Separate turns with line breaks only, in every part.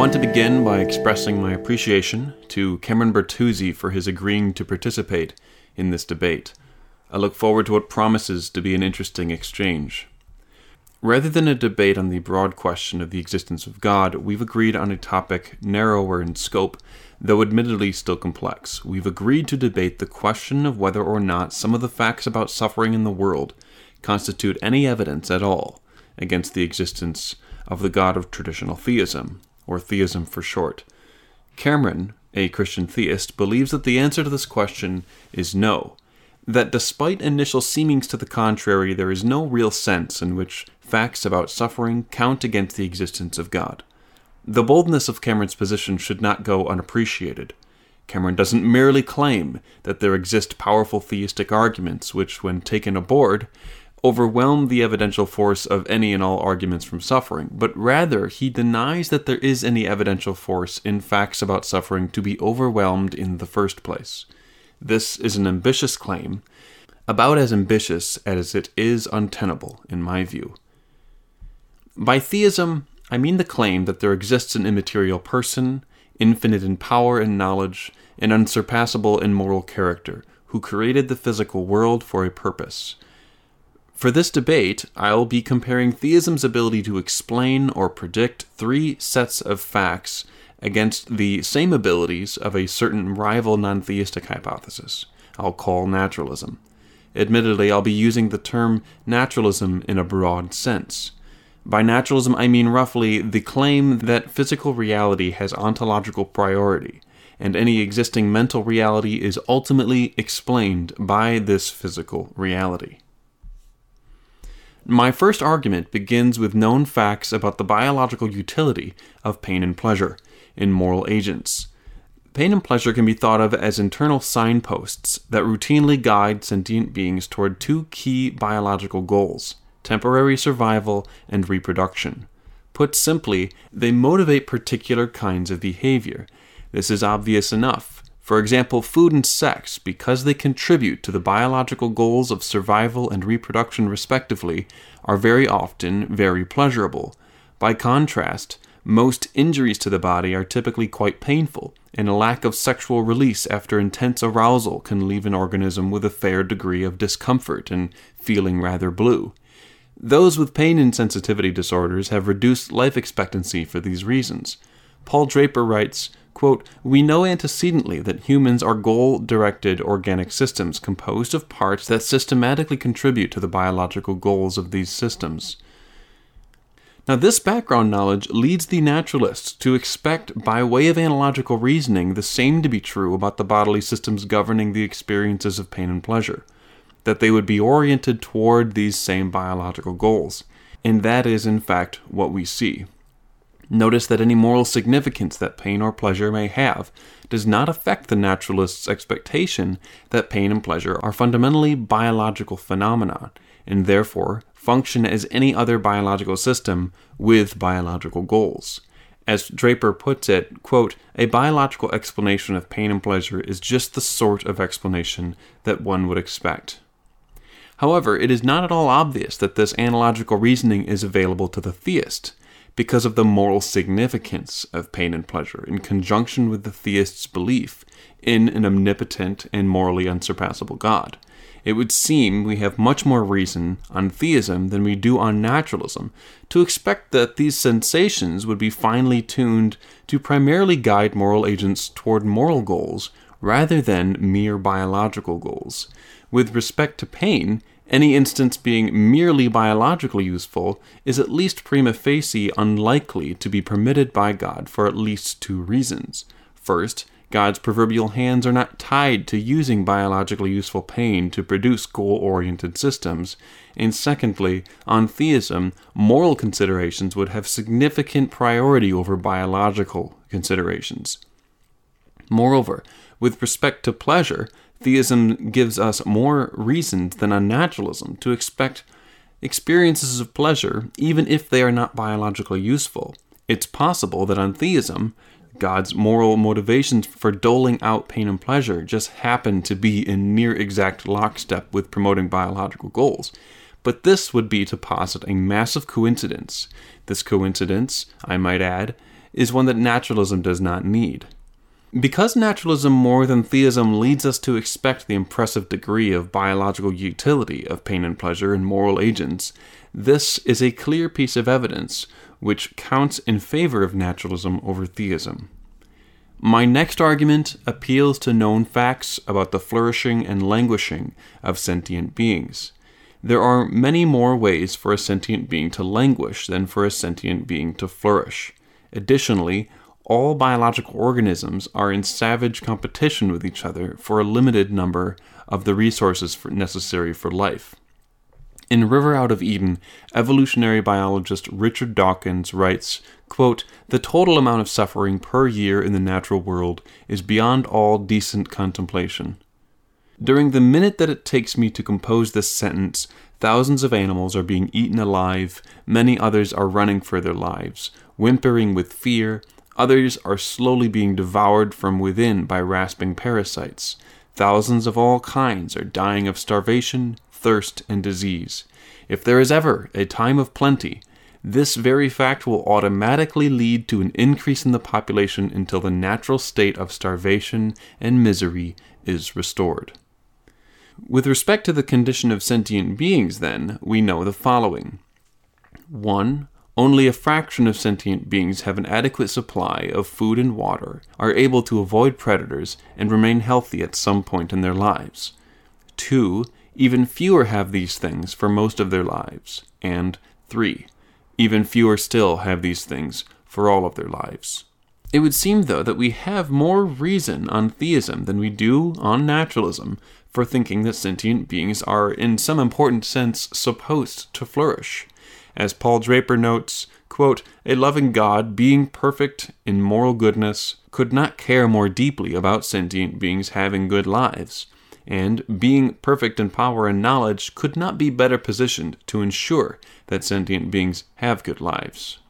want to begin by expressing my appreciation to Cameron Bertuzzi for his agreeing to participate in this debate. I look forward to what promises to be an interesting exchange. Rather than a debate on the broad question of the existence of God, we've agreed on a topic narrower in scope, though admittedly still complex. We've agreed to debate the question of whether or not some of the facts about suffering in the world constitute any evidence at all against the existence of the God of traditional theism, or theism for short. Cameron, a Christian theist, believes that the answer to this question is no, that despite initial seemings to the contrary, there is no real sense in which facts about suffering count against the existence of God. The boldness of Cameron's position should not go unappreciated. Cameron doesn't merely claim that there exist powerful theistic arguments which, when taken aboard, overwhelm the evidential force of any and all arguments from suffering, but rather he denies that there is any evidential force in facts about suffering to be overwhelmed in the first place. This is an ambitious claim, about as ambitious as it is untenable, in my view. By theism, I mean the claim that there exists an immaterial person, infinite in power and knowledge, and unsurpassable in moral character, who created the physical world for a purpose. For this debate, I'll be comparing theism's ability to explain or predict three sets of facts against the same abilities of a certain rival non-theistic hypothesis I'll call naturalism. Admittedly, I'll be using the term naturalism in a broad sense. By naturalism, I mean roughly the claim that physical reality has ontological priority, and any existing mental reality is ultimately explained by this physical reality. My first argument begins with known facts about the biological utility of pain and pleasure in moral agents. Pain and pleasure can be thought of as internal signposts that routinely guide sentient beings toward two key biological goals: temporary survival and reproduction. Put simply, they motivate particular kinds of behavior. This is obvious enough. For example, food and sex, because they contribute to the biological goals of survival and reproduction respectively, are very often very pleasurable. By contrast, most injuries to the body are typically quite painful, and a lack of sexual release after intense arousal can leave an organism with a fair degree of discomfort and feeling rather blue. Those with pain insensitivity disorders have reduced life expectancy for these reasons. Paul Draper writes, quote, "We know antecedently that humans are goal-directed organic systems composed of parts that systematically contribute to the biological goals of these systems." Now, this background knowledge leads the naturalists to expect, by way of analogical reasoning, the same to be true about the bodily systems governing the experiences of pain and pleasure, that they would be oriented toward these same biological goals. And that is, in fact, what we see. Notice that any moral significance that pain or pleasure may have does not affect the naturalist's expectation that pain and pleasure are fundamentally biological phenomena, and therefore function as any other biological system with biological goals. As Draper puts it, quote, "A biological explanation of pain and pleasure is just the sort of explanation that one would expect." However, it is not at all obvious that this analogical reasoning is available to the theist, because of the moral significance of pain and pleasure in conjunction with the theist's belief in an omnipotent and morally unsurpassable God. It would seem we have much more reason on theism than we do on naturalism to expect that these sensations would be finely tuned to primarily guide moral agents toward moral goals rather than mere biological goals. With respect to pain, any instance being merely biologically useful is at least prima facie unlikely to be permitted by God for at least two reasons. First, God's proverbial hands are not tied to using biologically useful pain to produce goal-oriented systems. And secondly, on theism, moral considerations would have significant priority over biological considerations. Moreover, with respect to pleasure, theism gives us more reasons than on naturalism to expect experiences of pleasure, even if they are not biologically useful. It's possible that on theism, God's moral motivations for doling out pain and pleasure just happen to be in near exact lockstep with promoting biological goals. But this would be to posit a massive coincidence. This coincidence, I might add, is one that naturalism does not need. Because naturalism more than theism leads us to expect the impressive degree of biological utility of pain and pleasure in moral agents, this is a clear piece of evidence which counts in favor of naturalism over theism. My next argument appeals to known facts about the flourishing and languishing of sentient beings. There are many more ways for a sentient being to languish than for a sentient being to flourish. Additionally, all biological organisms are in savage competition with each other for a limited number of the resources necessary for life. In River Out of Eden, evolutionary biologist Richard Dawkins writes, quote, "The total amount of suffering per year in the natural world is beyond all decent contemplation." During the minute that it takes me to compose this sentence, thousands of animals are being eaten alive, many others are running for their lives, whimpering with fear, others are slowly being devoured from within by rasping parasites. Thousands of all kinds are dying of starvation, thirst, and disease. If there is ever a time of plenty, this very fact will automatically lead to an increase in the population until the natural state of starvation and misery is restored. With respect to the condition of sentient beings, then, we know the following. 1. Only a fraction of sentient beings have an adequate supply of food and water, are able to avoid predators, and remain healthy at some point in their lives. 2. Even fewer have these things for most of their lives. And 3. Even fewer still have these things for all of their lives. It would seem, though, that we have more reason on theism than we do on naturalism for thinking that sentient beings are, in some important sense, supposed to flourish. As Paul Draper notes, quote, "A loving God, being perfect in moral goodness, could not care more deeply about sentient beings having good lives, and, being perfect in power and knowledge, could not be better positioned to ensure that sentient beings have good lives."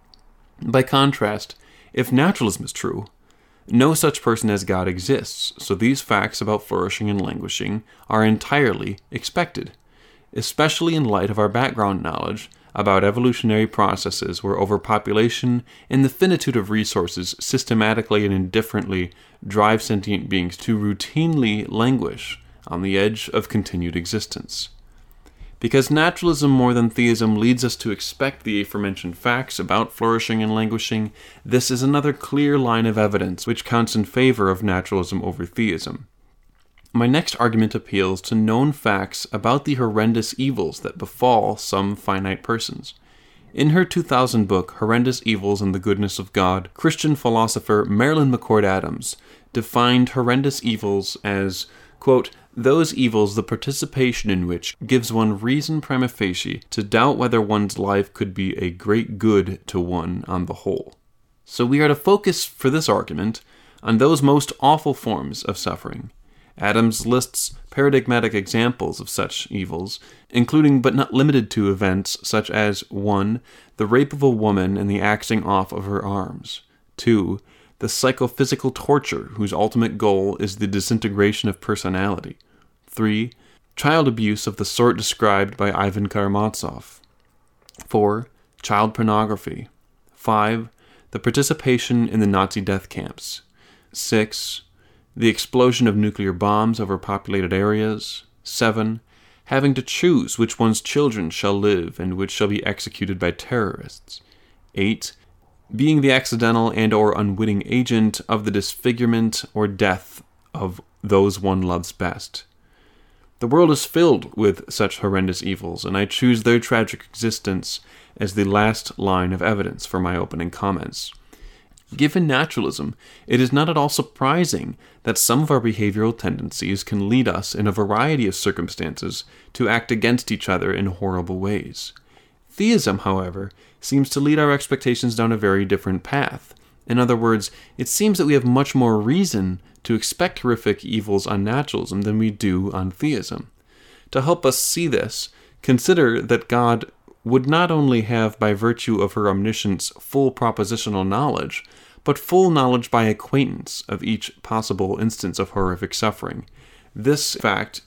By contrast, if naturalism is true, no such person as God exists, so these facts about flourishing and languishing are entirely expected, especially in light of our background knowledge about evolutionary processes where overpopulation and the finitude of resources systematically and indifferently drive sentient beings to routinely languish on the edge of continued existence. Because naturalism more than theism leads us to expect the aforementioned facts about flourishing and languishing, this is another clear line of evidence which counts in favor of naturalism over theism. My next argument appeals to known facts about the horrendous evils that befall some finite persons. In her 2000 book, Horrendous Evils and the Goodness of God, Christian philosopher Marilyn McCord Adams defined horrendous evils as, quote, "those evils the participation in which gives one reason prima facie to doubt whether one's life could be a great good to one on the whole." So we are to focus for this argument on those most awful forms of suffering. Adams lists paradigmatic examples of such evils, including but not limited to events such as 1. The rape of a woman and the axing off of her arms. 2. The psychophysical torture whose ultimate goal is the disintegration of personality. 3. Child abuse of the sort described by Ivan Karamazov. 4. Child pornography. 5. The participation in the Nazi death camps. 6. The explosion of nuclear bombs over populated areas. 7. Having to choose which one's children shall live and which shall be executed by terrorists. 8. Being the accidental and or unwitting agent of the disfigurement or death of those one loves best. The world is filled with such horrendous evils, and I choose their tragic existence as the last line of evidence for my opening comments. Given naturalism, it is not at all surprising that some of our behavioral tendencies can lead us in a variety of circumstances to act against each other in horrible ways. Theism, however, seems to lead our expectations down a very different path. In other words, it seems that we have much more reason to expect horrific evils on naturalism than we do on theism. To help us see this, consider that God would not only have, by virtue of her omniscience, full propositional knowledge, but full knowledge by acquaintance of each possible instance of horrific suffering. This fact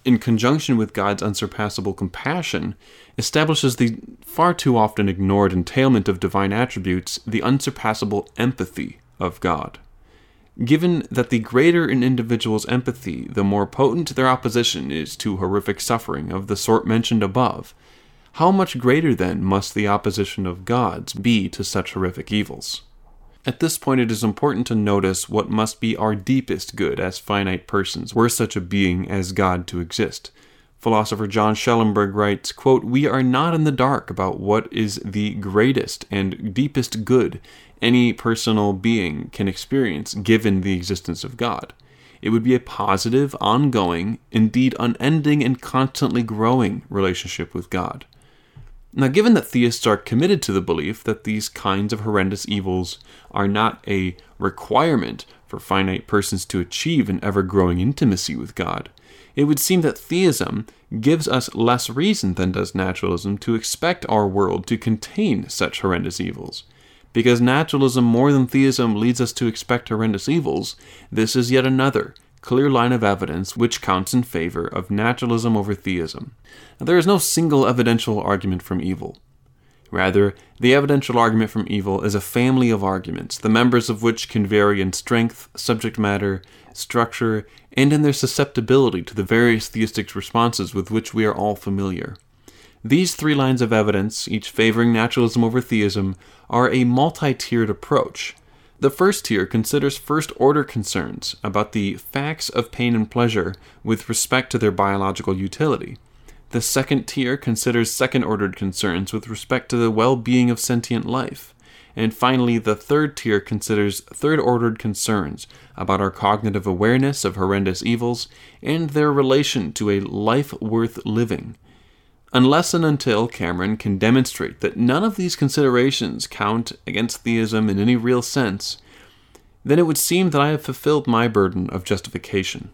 in conjunction with God's unsurpassable compassion, establishes the far too often ignored entailment of divine attributes, the unsurpassable empathy of God. Given that the greater an individual's empathy, the more potent their opposition is to horrific suffering of the sort mentioned above, how much greater then must the opposition of God's be to such horrific evils? At this point, it is important to notice what must be our deepest good as finite persons, were such a being as God to exist. Philosopher John Schellenberg writes, quote, "We are not in the dark about what is the greatest and deepest good any personal being can experience given the existence of God. It would be a positive, ongoing, indeed unending and constantly growing relationship with God." Now, given that theists are committed to the belief that these kinds of horrendous evils are not a requirement for finite persons to achieve an ever-growing intimacy with God, it would seem that theism gives us less reason than does naturalism to expect our world to contain such horrendous evils. Because naturalism more than theism leads us to expect horrendous evils, this is yet another clear line of evidence which counts in favor of naturalism over theism. Now, there is no single evidential argument from evil. Rather, the evidential argument from evil is a family of arguments, the members of which can vary in strength, subject matter, structure, and in their susceptibility to the various theistic responses with which we are all familiar. These three lines of evidence, each favoring naturalism over theism, are a multi-tiered approach. The first tier considers first-order concerns about the facts of pain and pleasure with respect to their biological utility. The second tier considers second-ordered concerns with respect to the well-being of sentient life. And finally, the third tier considers third-ordered concerns about our cognitive awareness of horrendous evils and their relation to a life worth living. Unless and until Cameron can demonstrate that none of these considerations count against theism in any real sense, then it would seem that I have fulfilled my burden of justification.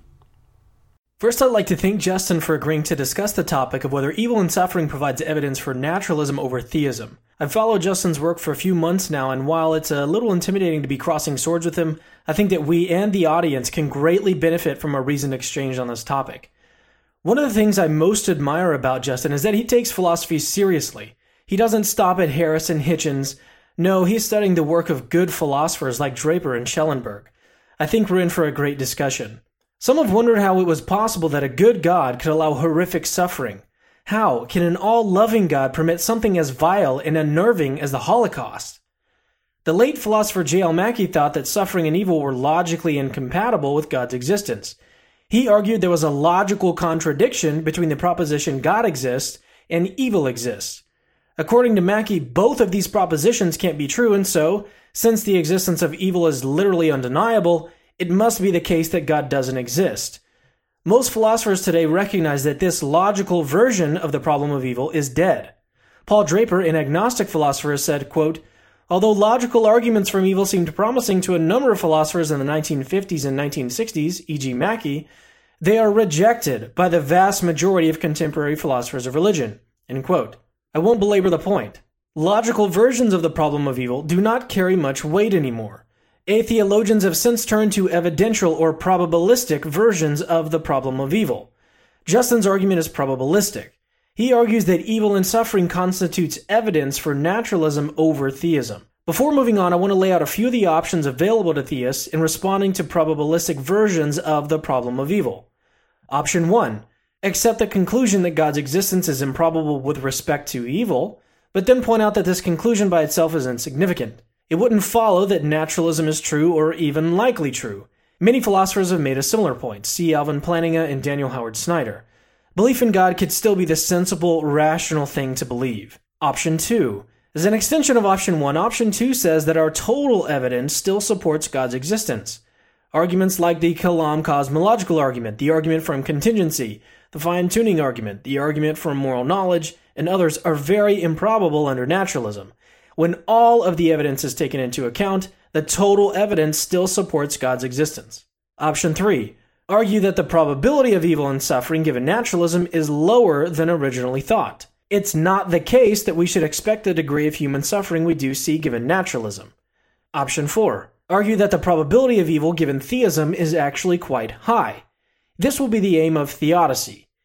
First, I'd like to thank Justin for agreeing to discuss the topic of whether evil and suffering provides evidence for naturalism over theism. I've followed Justin's work for a few months now, and while it's a little intimidating to be crossing swords with him, I think that we and the audience can greatly benefit from a reasoned exchange on this topic. One of the things I most admire about Justin is that he takes philosophy seriously. He doesn't stop at Harris and Hitchens. No, he's studying the work of good philosophers like Draper and Schellenberg. I think we're in for a great discussion. Some have wondered how it was possible that a good God could allow horrific suffering. How can an all-loving God permit something as vile and unnerving as the Holocaust? The late philosopher J.L. Mackie thought that suffering and evil were logically incompatible with God's existence. He argued there was a logical contradiction between the proposition God exists and evil exists. According to Mackie, both of these propositions can't be true, and so, since the existence of evil is literally undeniable, it must be the case that God doesn't exist. Most philosophers today recognize that this logical version of the problem of evil is dead. Paul Draper, an agnostic philosopher, said, quote, "Although logical arguments from evil seemed promising to a number of philosophers in the 1950s and 1960s, e.g. Mackie, they are rejected by the vast majority of contemporary philosophers of religion." End quote. I won't belabor the point. Logical versions of the problem of evil do not carry much weight anymore. Theologians have since turned to evidential or probabilistic versions of the problem of evil. Justin's argument is probabilistic. He argues that evil and suffering constitutes evidence for naturalism over theism. Before moving on, I want to lay out a few of the options available to theists in responding to probabilistic versions of the problem of evil. Option 1. Accept the conclusion that God's existence is improbable with respect to evil, but then point out that this conclusion by itself is insignificant. It wouldn't follow that naturalism is true or even likely true. Many philosophers have made a similar point. See Alvin Plantinga and Daniel Howard Snyder. Belief in God could still be the sensible, rational thing to believe. Option 2. As an extension of option 1, option 2 says that our total evidence still supports God's existence. Arguments like the Kalam cosmological argument, the argument from contingency, the fine-tuning argument, the argument from moral knowledge, and others are very improbable under naturalism. When all of the evidence is taken into account, the total evidence still supports God's existence. Option 3. Argue that the probability of evil and suffering given naturalism is lower than originally thought. It's not the case that we should expect the degree of human suffering we do see given naturalism. Option 4. Argue that the probability of evil given theism is actually quite high. This will be the aim of theodicy.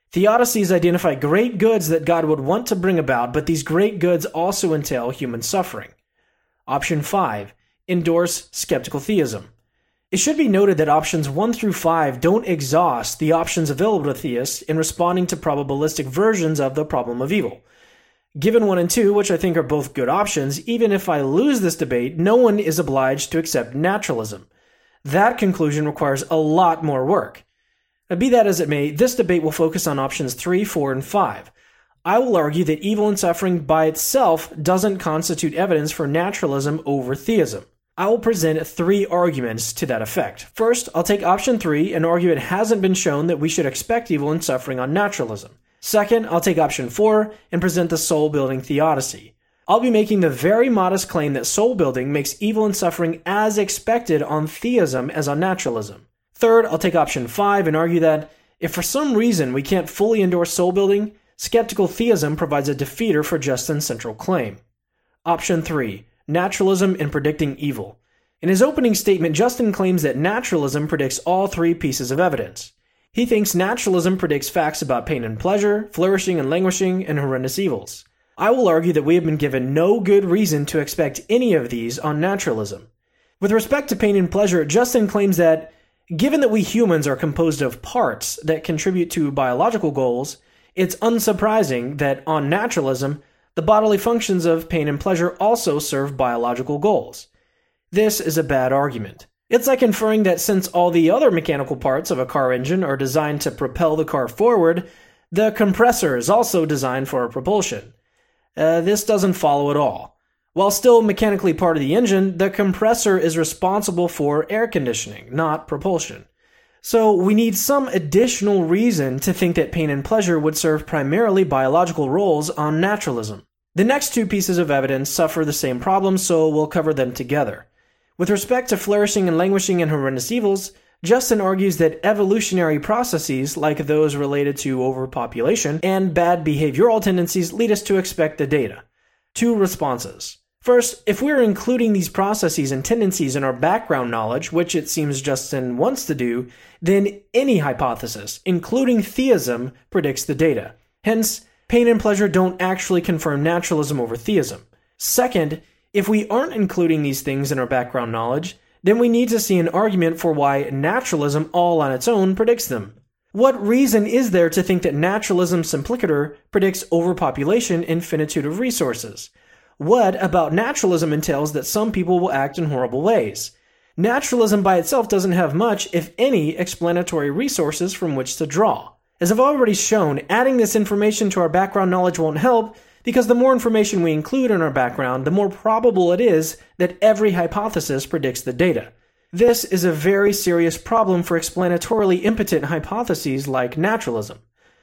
Theodicies identify great goods that God would want to bring about, but these great goods also entail human suffering. Option 5. Endorse skeptical theism. It should be noted that options 1 through 5 don't exhaust the options available to theists in responding to probabilistic versions of the problem of evil. Given 1 and 2, which I think are both good options, even if I lose this debate, no one is obliged to accept naturalism. That conclusion requires a lot more work. Now, be that as it may, this debate will focus on options 3, 4, and 5. I will argue that evil and suffering by itself doesn't constitute evidence for naturalism over theism. I will present 3 arguments to that effect. First, I'll take option 3 and argue it hasn't been shown that we should expect evil and suffering on naturalism. Second, I'll take option 4 and present the soul-building theodicy. I'll be making the very modest claim that soul-building makes evil and suffering as expected on theism as on naturalism. Third, I'll take option 5 and argue that, if for some reason we can't fully endorse soul-building, skeptical theism provides a defeater for Justin's central claim. Option 3. Naturalism in predicting evil. In his opening statement, Justin claims that naturalism predicts all 3 pieces of evidence. He thinks naturalism predicts facts about pain and pleasure, flourishing and languishing, and horrendous evils. I will argue that we have been given no good reason to expect any of these on naturalism. With respect to pain and pleasure, Justin claims that, given that we humans are composed of parts that contribute to biological goals, it's unsurprising that on naturalism, the bodily functions of pain and pleasure also serve biological goals. This is a bad argument. It's like inferring that since all the other mechanical parts of a car engine are designed to propel the car forward, the compressor is also designed for propulsion. This doesn't follow at all. While still mechanically part of the engine, the compressor is responsible for air conditioning, not propulsion. So we need some additional reason to think that pain and pleasure would serve primarily biological roles on naturalism. The next 2 pieces of evidence suffer the same problem, so we'll cover them together. With respect to flourishing and languishing and horrendous evils, Justin argues that evolutionary processes, like those related to overpopulation and bad behavioral tendencies, lead us to expect the data. 2 responses. First, if we're including these processes and tendencies in our background knowledge, which it seems Justin wants to do, then any hypothesis, including theism, predicts the data. Hence, pain and pleasure don't actually confirm naturalism over theism. Second, if we aren't including these things in our background knowledge, then we need to see an argument for why naturalism all on its own predicts them. What reason is there to think that naturalism simplicator predicts overpopulation and finitude of resources? What about naturalism entails that some people will act in horrible ways? Naturalism by itself doesn't have much, if any, explanatory resources from which to draw. As I've already shown, adding this information to our background knowledge won't help, because the more information we include in our background, the more probable it is that every hypothesis predicts the data. This is a very serious problem for explanatorily impotent hypotheses like naturalism.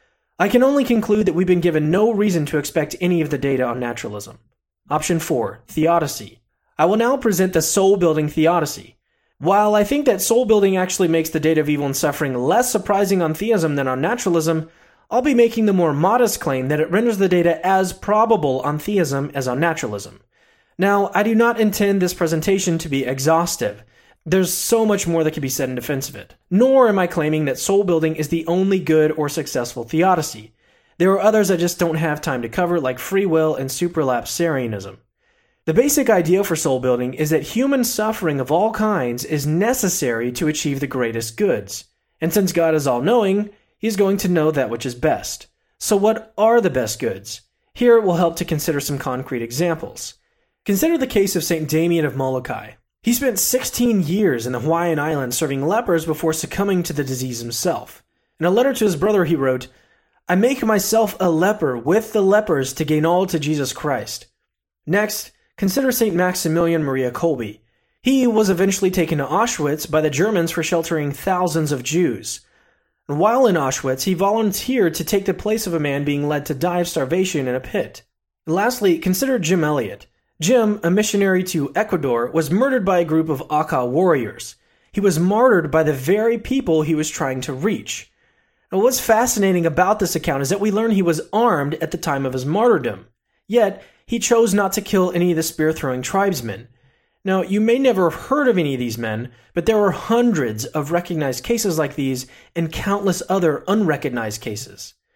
I can only conclude that we've been given no reason to expect any of the data on naturalism. Option 4. Theodicy. I will now present the soul-building theodicy. While I think that soul-building actually makes the data of evil and suffering less surprising on theism than on naturalism, I'll be making the more modest claim that it renders the data as probable on theism as on naturalism. Now, I do not intend this presentation to be exhaustive. There's so much more that can be said in defense of it. Nor am I claiming that soul-building is the only good or successful theodicy. There are others I just don't have time to cover, like free will and supralapsarianism. The basic idea for soul-building is that human suffering of all kinds is necessary to achieve the greatest goods. And since God is all-knowing, He's going to know that which is best. So what are the best goods? Here it will help to consider some concrete examples. Consider the case of St. Damien of Molokai. He spent 16 years in the Hawaiian Islands serving lepers before succumbing to the disease himself. In a letter to his brother he wrote, "I make myself a leper with the lepers to gain all to Jesus Christ." Next, consider St. Maximilian Maria Kolbe. He was eventually taken to Auschwitz by the Germans for sheltering thousands of Jews. And while in Auschwitz, he volunteered to take the place of a man being led to die of starvation in a pit. And lastly, consider Jim Elliot. Jim, a missionary to Ecuador, was murdered by a group of Aka warriors. He was martyred by the very people he was trying to reach. Now, what's fascinating about this account is that we learn he was armed at the time of his martyrdom. Yet, he chose not to kill any of the spear-throwing tribesmen. Now, you may never have heard of any of these men, but there are hundreds of recognized cases like these and countless other unrecognized cases.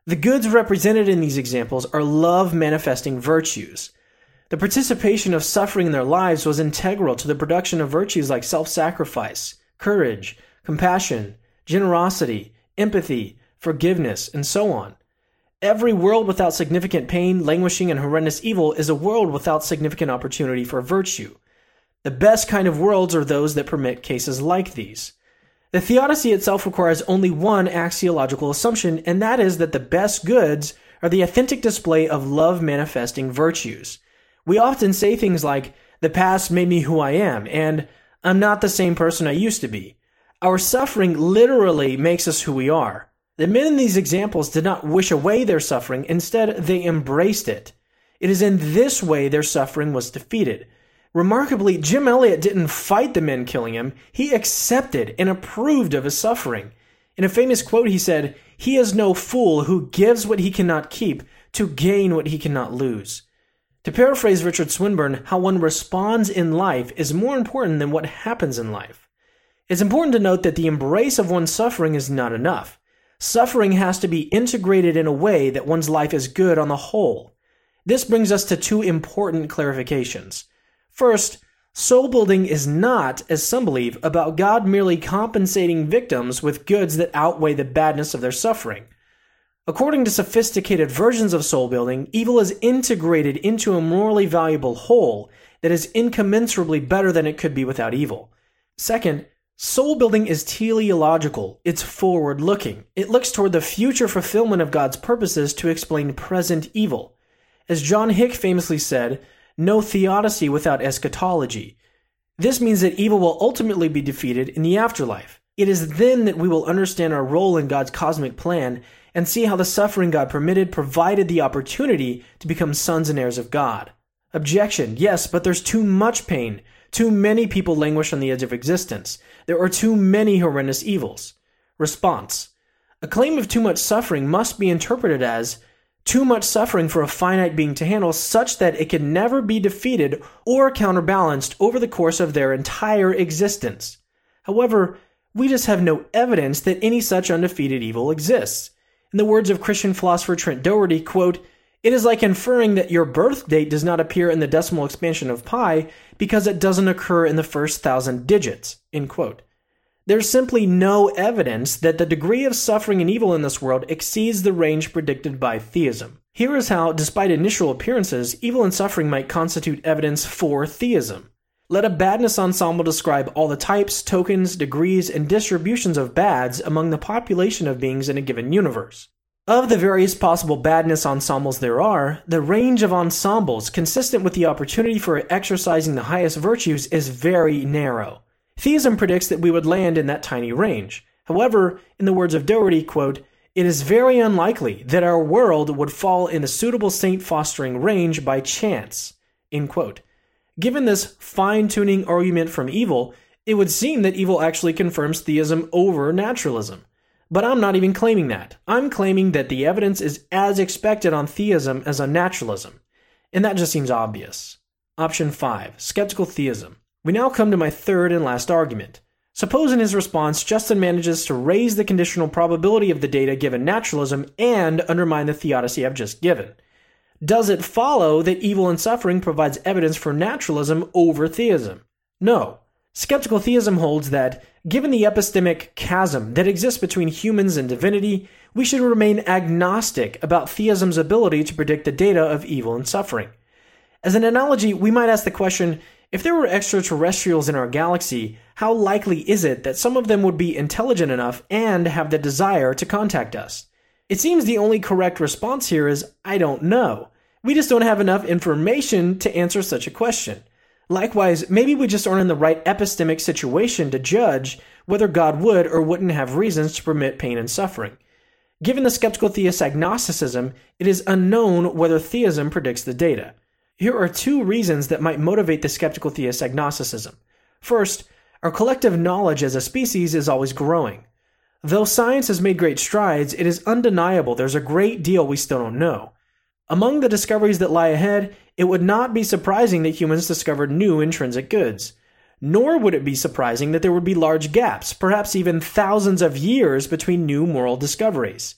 The goods represented in these examples are love-manifesting virtues. The participation of suffering in their lives was integral to the production of virtues like self-sacrifice, courage, compassion, generosity, empathy, forgiveness, and so on. Every world without significant pain, languishing, and horrendous evil is a world without significant opportunity for virtue. The best kind of worlds are those that permit cases like these. The theodicy itself requires only one axiological assumption, and that is that the best goods are the authentic display of love-manifesting virtues. We often say things like, "The past made me who I am," and "I'm not the same person I used to be." Our suffering literally makes us who we are. The men in these examples did not wish away their suffering, instead they embraced it. It is in this way their suffering was defeated. Remarkably, Jim Elliot didn't fight the men killing him, he accepted and approved of his suffering. In a famous quote he said, "He is no fool who gives what he cannot keep to gain what he cannot lose." To paraphrase Richard Swinburne, how one responds in life is more important than what happens in life. It's important to note that the embrace of one's suffering is not enough. Suffering has to be integrated in a way that one's life is good on the whole. This brings us to two important clarifications. First, soul building is not, as some believe, about God merely compensating victims with goods that outweigh the badness of their suffering. According to sophisticated versions of soul building, evil is integrated into a morally valuable whole that is incommensurably better than it could be without evil. Second, soul building is teleological. It's forward-looking. It looks toward the future fulfillment of God's purposes to explain present evil. As John Hick famously said, "No theodicy without eschatology." This means that evil will ultimately be defeated in the afterlife. It is then that we will understand our role in God's cosmic plan and see how the suffering God permitted provided the opportunity to become sons and heirs of God. Objection: yes, but there's too much pain. Too many people languish on the edge of existence. There are too many horrendous evils. Response: a claim of too much suffering must be interpreted as too much suffering for a finite being to handle such that it can never be defeated or counterbalanced over the course of their entire existence. However, we just have no evidence that any such undefeated evil exists. In the words of Christian philosopher Trent Doherty, quote, "It is like inferring that your birth date does not appear in the decimal expansion of pi because it doesn't occur in the first 1,000 digits." End quote. There's simply no evidence that the degree of suffering and evil in this world exceeds the range predicted by theism. Here is how, despite initial appearances, evil and suffering might constitute evidence for theism. Let a badness ensemble describe all the types, tokens, degrees, and distributions of bads among the population of beings in a given universe. Of the various possible badness ensembles there are, the range of ensembles consistent with the opportunity for exercising the highest virtues is very narrow. Theism predicts that we would land in that tiny range. However, in the words of Doherty, quote, "It is very unlikely that our world would fall in the suitable saint-fostering range by chance." End quote. Given this fine-tuning argument from evil, it would seem that evil actually confirms theism over naturalism. But I'm not even claiming that. I'm claiming that the evidence is as expected on theism as on naturalism. And that just seems obvious. Option 5, skeptical theism. We now come to my third and last argument. Suppose in his response, Justin manages to raise the conditional probability of the data given naturalism and undermine the theodicy I've just given. Does it follow that evil and suffering provides evidence for naturalism over theism? No. Skeptical theism holds that, given the epistemic chasm that exists between humans and divinity, we should remain agnostic about theism's ability to predict the data of evil and suffering. As an analogy, we might ask the question, if there were extraterrestrials in our galaxy, how likely is it that some of them would be intelligent enough and have the desire to contact us? It seems the only correct response here is, I don't know. We just don't have enough information to answer such a question. Likewise, maybe we just aren't in the right epistemic situation to judge whether God would or wouldn't have reasons to permit pain and suffering. Given the skeptical theist agnosticism, it is unknown whether theism predicts the data. Here are two reasons that might motivate the skeptical theist agnosticism. First, our collective knowledge as a species is always growing. Though science has made great strides, it is undeniable there's a great deal we still don't know. Among the discoveries that lie ahead, it would not be surprising that humans discovered new intrinsic goods. Nor would it be surprising that there would be large gaps, perhaps even thousands of years between new moral discoveries.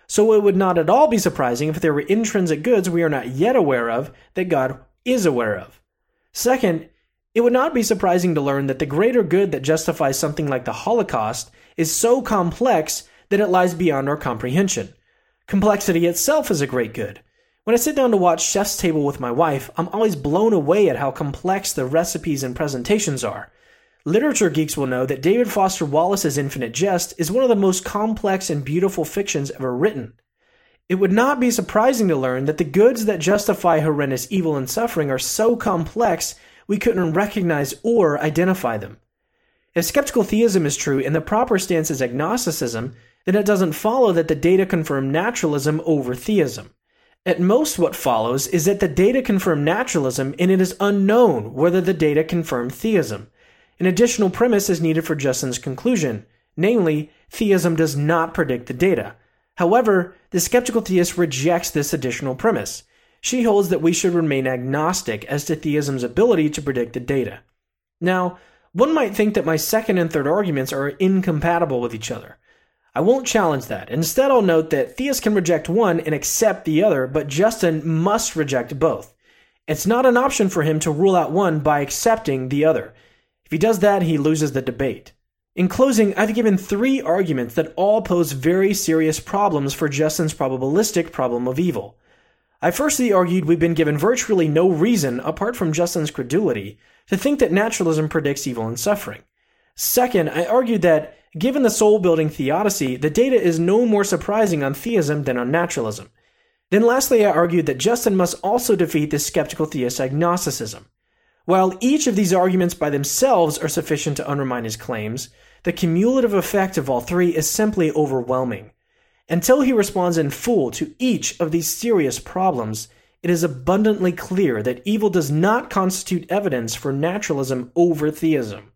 So it would not at all be surprising if there were intrinsic goods we are not yet aware of that God is aware of. Second, it would not be surprising to learn that the greater good that justifies something like the Holocaust is so complex that it lies beyond our comprehension. Complexity itself is a great good. When I sit down to watch Chef's Table with my wife, I'm always blown away at how complex the recipes and presentations are. Literature geeks will know that David Foster Wallace's Infinite Jest is one of the most complex and beautiful fictions ever written. It would not be surprising to learn that the goods that justify horrendous evil and suffering are so complex we couldn't recognize or identify them. If skeptical theism is true and the proper stance is agnosticism, then it doesn't follow that the data confirm naturalism over theism. At most, what follows is that the data confirm naturalism and it is unknown whether the data confirm theism. An additional premise is needed for Justin's conclusion, namely, theism does not predict the data. However, the skeptical theist rejects this additional premise. She holds that we should remain agnostic as to theism's ability to predict the data. Now, one might think that my second and third arguments are incompatible with each other. I won't challenge that. Instead, I'll note that theists can reject one and accept the other, but Justin must reject both. It's not an option for him to rule out one by accepting the other. If he does that, he loses the debate. In closing, I've given 3 arguments that all pose very serious problems for Justin's probabilistic problem of evil. I firstly argued we've been given virtually no reason, apart from Justin's credulity, to think that naturalism predicts evil and suffering. Second, I argued that, given the soul-building theodicy, the data is no more surprising on theism than on naturalism. Then lastly, I argued that Justin must also defeat the skeptical theist agnosticism. While each of these arguments by themselves are sufficient to undermine his claims, the cumulative effect of all 3 is simply overwhelming. Until he responds in full to each of these serious problems, it is abundantly clear that evil does not constitute evidence for naturalism over theism.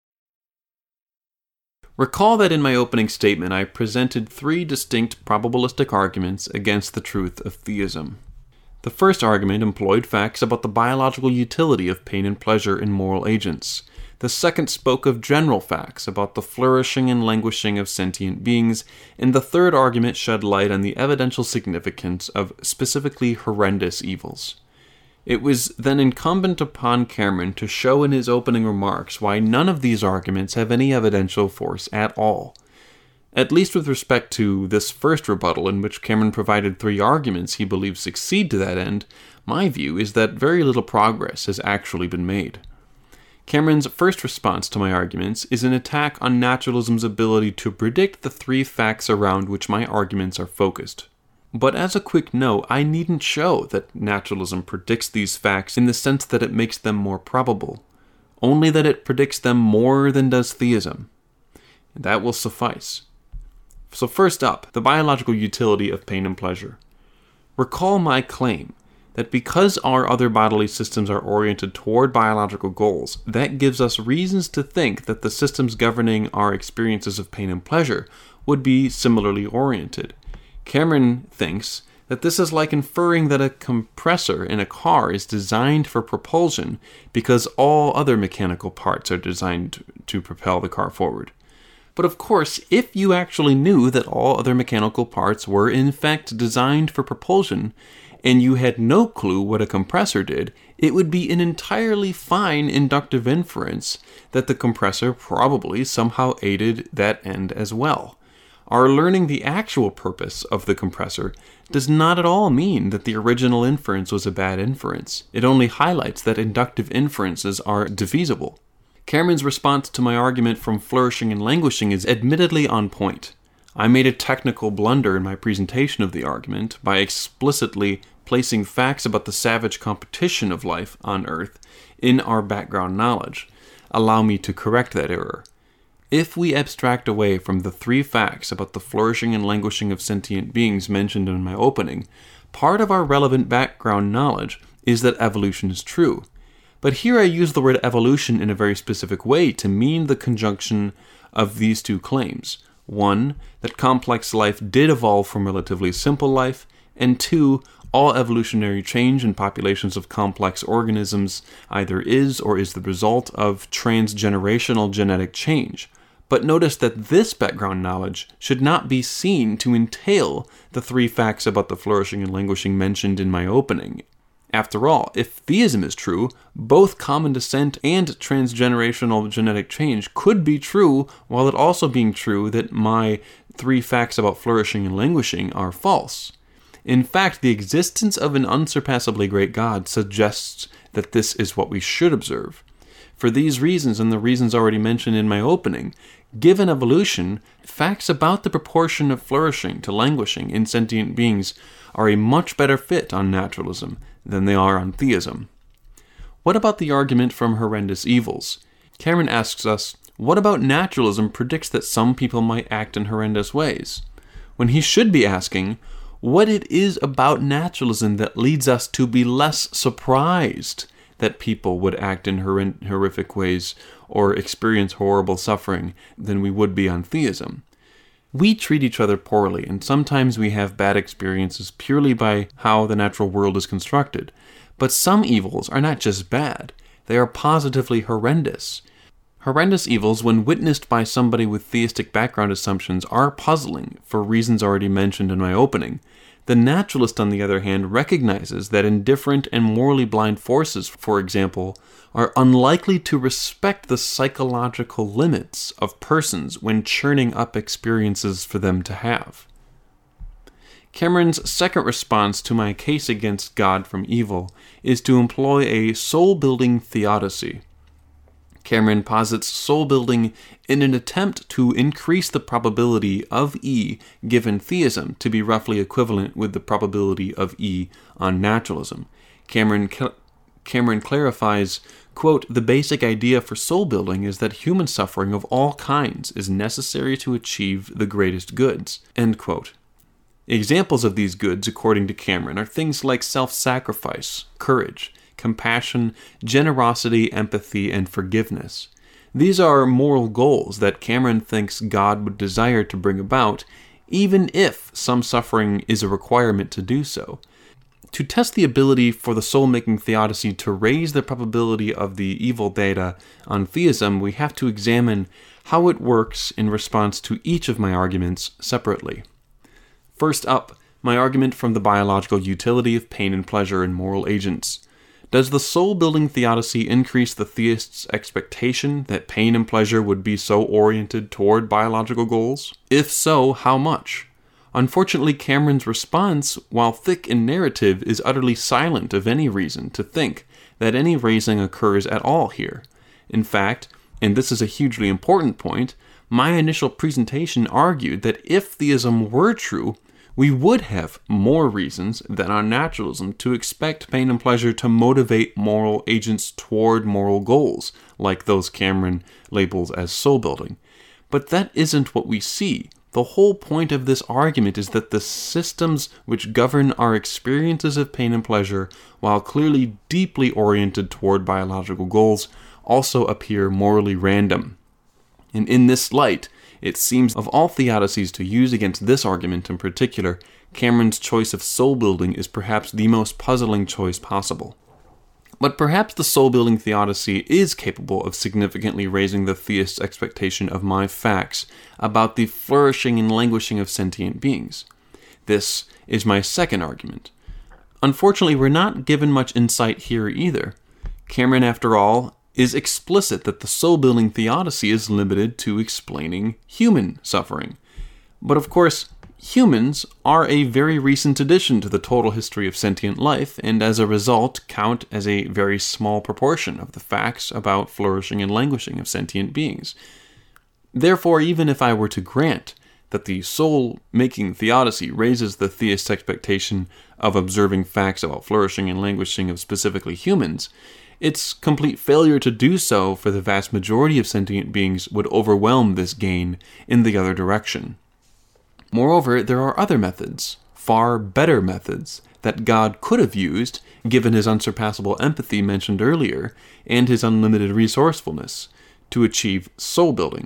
Recall that in my opening statement I presented 3 distinct probabilistic arguments against the truth of theism. The first argument employed facts about the biological utility of pain and pleasure in moral agents. The second spoke of general facts about the flourishing and languishing of sentient beings, and the third argument shed light on the evidential significance of specifically horrendous evils. It was then incumbent upon Cameron to show in his opening remarks why none of these arguments have any evidential force at all. At least with respect to this first rebuttal, in which Cameron provided 3 arguments he believes succeed to that end, my view is that very little progress has actually been made. Cameron's first response to my arguments is an attack on naturalism's ability to predict the 3 facts around which my arguments are focused. But as a quick note, I needn't show that naturalism predicts these facts in the sense that it makes them more probable, only that it predicts them more than does theism. And that will suffice. So first up, the biological utility of pain and pleasure. Recall my claim that because our other bodily systems are oriented toward biological goals, that gives us reasons to think that the systems governing our experiences of pain and pleasure would be similarly oriented. Cameron thinks that this is like inferring that a compressor in a car is designed for propulsion because all other mechanical parts are designed to propel the car forward. But of course, if you actually knew that all other mechanical parts were in fact designed for propulsion, and you had no clue what a compressor did, it would be an entirely fine inductive inference that the compressor probably somehow aided that end as well. Our learning the actual purpose of the compressor does not at all mean that the original inference was a bad inference. It only highlights that inductive inferences are defeasible. Cameron's response to my argument from flourishing and languishing is admittedly on point. I made a technical blunder in my presentation of the argument by explicitly placing facts about the savage competition of life on Earth in our background knowledge. Allow me to correct that error. If we abstract away from the 3 facts about the flourishing and languishing of sentient beings mentioned in my opening, part of our relevant background knowledge is that evolution is true. But here I use the word evolution in a very specific way to mean the conjunction of these 2 claims. 1, that complex life did evolve from relatively simple life, and 2, all evolutionary change in populations of complex organisms either is or is the result of transgenerational genetic change. But notice that this background knowledge should not be seen to entail the 3 facts about the flourishing and languishing mentioned in my opening. After all, if theism is true, both common descent and transgenerational genetic change could be true, while it also being true that my 3 facts about flourishing and languishing are false. In fact, the existence of an unsurpassably great God suggests that this is what we should observe. For these reasons, and the reasons already mentioned in my opening, given evolution, facts about the proportion of flourishing to languishing in sentient beings are a much better fit on naturalism than they are on theism. What about the argument from Horrendous Evils? Cameron asks us, what about naturalism predicts that some people might act in horrendous ways? When he should be asking, what it is about naturalism that leads us to be less surprised that people would act in horrific ways or experience horrible suffering than we would be on theism. We treat each other poorly, and sometimes we have bad experiences purely by how the natural world is constructed. But some evils are not just bad, they are positively horrendous. Horrendous evils, when witnessed by somebody with theistic background assumptions, are puzzling for reasons already mentioned in my opening. The naturalist, on the other hand, recognizes that indifferent and morally blind forces, for example, are unlikely to respect the psychological limits of persons when churning up experiences for them to have. Cameron's second response to my case against God from evil is to employ a soul-building theodicy. Cameron posits soul-building in an attempt to increase the probability of E given theism to be roughly equivalent with the probability of E on naturalism. Cameron clarifies, quote, the basic idea for soul-building is that human suffering of all kinds is necessary to achieve the greatest goods, end quote. Examples of these goods, according to Cameron, are things like self-sacrifice, courage, compassion, generosity, empathy, and forgiveness. These are moral goals that Cameron thinks God would desire to bring about, even if some suffering is a requirement to do so. To test the ability for the soul-making theodicy to raise the probability of the evil data on theism, we have to examine how it works in response to each of my arguments separately. First up, my argument from the biological utility of pain and pleasure in moral agents. Does the soul-building theodicy increase the theist's expectation that pain and pleasure would be so oriented toward biological goals? If so, how much? Unfortunately, Cameron's response, while thick in narrative, is utterly silent of any reason to think that any raising occurs at all here. In fact, and this is a hugely important point, my initial presentation argued that if theism were true, we would have more reasons than on naturalism to expect pain and pleasure to motivate moral agents toward moral goals, like those Cameron labels as soul-building. But that isn't what we see. The whole point of this argument is that the systems which govern our experiences of pain and pleasure, while clearly deeply oriented toward biological goals, also appear morally random. And in this light, it seems of all theodicies to use against this argument in particular, Cameron's choice of soul-building is perhaps the most puzzling choice possible. But perhaps the soul-building theodicy is capable of significantly raising the theist's expectation of my facts about the flourishing and languishing of sentient beings. This is my second argument. Unfortunately, we're not given much insight here either. Cameron, after all, is explicit that the soul-building theodicy is limited to explaining human suffering. But of course, humans are a very recent addition to the total history of sentient life, and as a result count as a very small proportion of the facts about flourishing and languishing of sentient beings. Therefore, even if I were to grant that the soul-making theodicy raises the theist's expectation of observing facts about flourishing and languishing of specifically humans, its complete failure to do so for the vast majority of sentient beings would overwhelm this gain in the other direction. Moreover, there are other methods, far better methods, that God could have used, given his unsurpassable empathy mentioned earlier, and his unlimited resourcefulness, to achieve soul-building.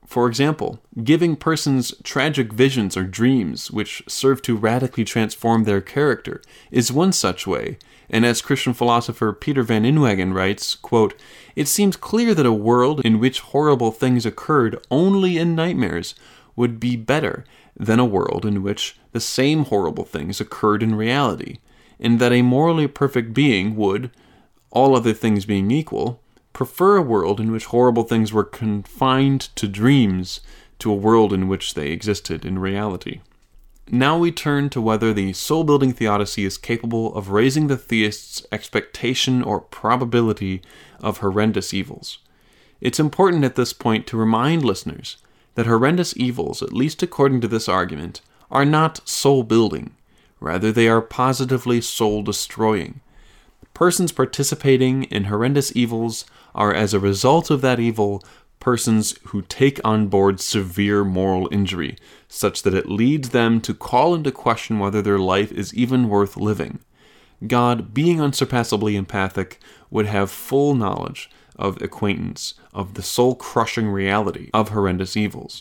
For example, giving persons tragic visions or dreams which serve to radically transform their character is one such way, and as Christian philosopher Peter Van Inwagen writes, quote, "It seems clear that a world in which horrible things occurred only in nightmares would be better than a world in which the same horrible things occurred in reality, and that a morally perfect being would, all other things being equal, prefer a world in which horrible things were confined to dreams to a world in which they existed in reality." Now we turn to whether the soul-building theodicy is capable of raising the theist's expectation or probability of horrendous evils. It's important at this point to remind listeners that horrendous evils, at least according to this argument, are not soul-building. Rather, they are positively soul-destroying. Persons participating in horrendous evils are, as a result of that evil, persons who take on board severe moral injury, such that it leads them to call into question whether their life is even worth living. God, being unsurpassably empathic, would have full knowledge of acquaintance of the soul-crushing reality of horrendous evils.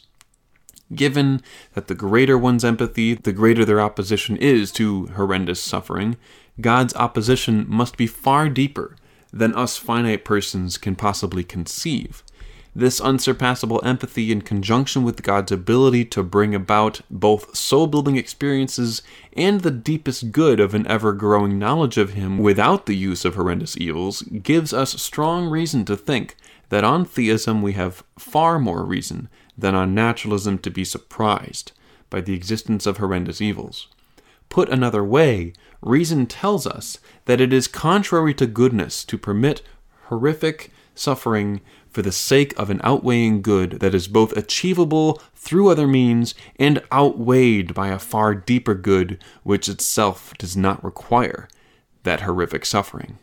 Given that the greater one's empathy, the greater their opposition is to horrendous suffering, God's opposition must be far deeper than us finite persons can possibly conceive. This unsurpassable empathy, in conjunction with God's ability to bring about both soul-building experiences and the deepest good of an ever-growing knowledge of Him without the use of horrendous evils, gives us strong reason to think that on theism we have far more reason than on naturalism to be surprised by the existence of horrendous evils. Put another way, reason tells us that it is contrary to goodness to permit horrific suffering for the sake of an outweighing good that is both achievable through other means and outweighed by a far deeper good which itself does not require that horrific suffering.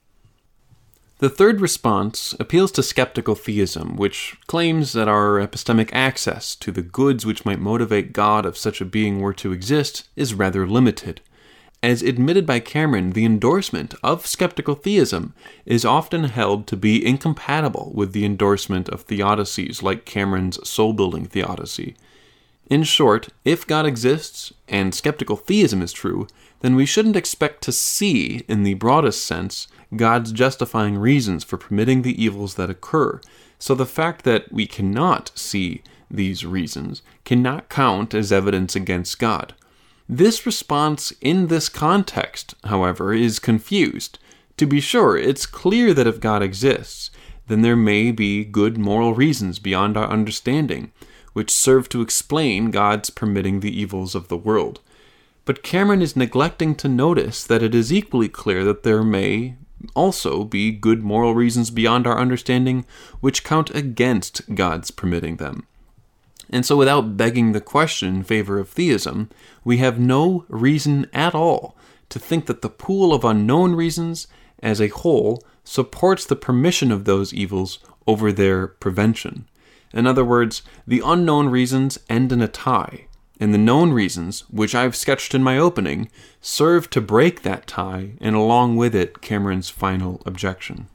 The third response appeals to skeptical theism, which claims that our epistemic access to the goods which might motivate God if such a being were to exist is rather limited. As admitted by Cameron, the endorsement of skeptical theism is often held to be incompatible with the endorsement of theodicies like Cameron's soul-building theodicy. In short, if God exists and skeptical theism is true, then we shouldn't expect to see, in the broadest sense, God's justifying reasons for permitting the evils that occur. So the fact that we cannot see these reasons cannot count as evidence against God. This response in this context, however, is confused. To be sure, it's clear that if God exists, then there may be good moral reasons beyond our understanding, which serve to explain God's permitting the evils of the world. But Cameron is neglecting to notice that it is equally clear that there may also be good moral reasons beyond our understanding which count against God's permitting them. And so without begging the question in favor of theism, we have no reason at all to think that the pool of unknown reasons as a whole supports the permission of those evils over their prevention. In other words, the unknown reasons end in a tie, and the known reasons, which I've sketched in my opening, serve to break that tie, and along with it, Cameron's final objection.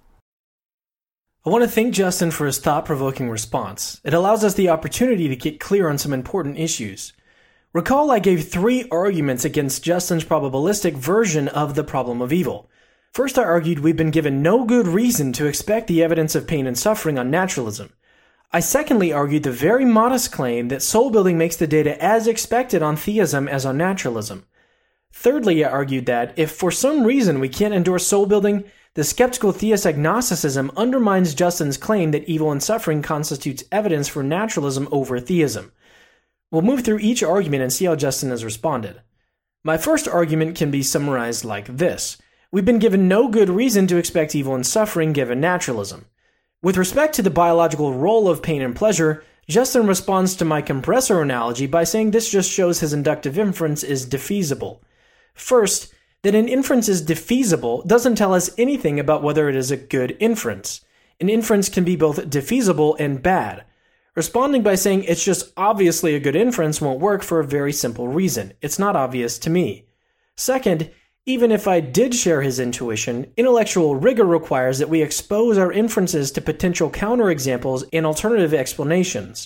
I want to thank Justin for his thought-provoking response. It allows us the opportunity to get clear on some important issues. Recall I gave 3 arguments against Justin's probabilistic version of the problem of evil. First, I argued we've been given no good reason to expect the evidence of pain and suffering on naturalism. I secondly argued the very modest claim that soul-building makes the data as expected on theism as on naturalism. Thirdly, I argued that if for some reason we can't endorse soul-building, the skeptical theist agnosticism undermines Justin's claim that evil and suffering constitutes evidence for naturalism over theism. We'll move through each argument and see how Justin has responded. My first argument can be summarized like this. We've been given no good reason to expect evil and suffering given naturalism. With respect to the biological role of pain and pleasure, Justin responds to my compressor analogy by saying this just shows his inductive inference is defeasible. First, that an inference is defeasible doesn't tell us anything about whether it is a good inference. An inference can be both defeasible and bad. Responding by saying it's just obviously a good inference won't work for a very simple reason. It's not obvious to me. Second, even if I did share his intuition, intellectual rigor requires that we expose our inferences to potential counterexamples and alternative explanations.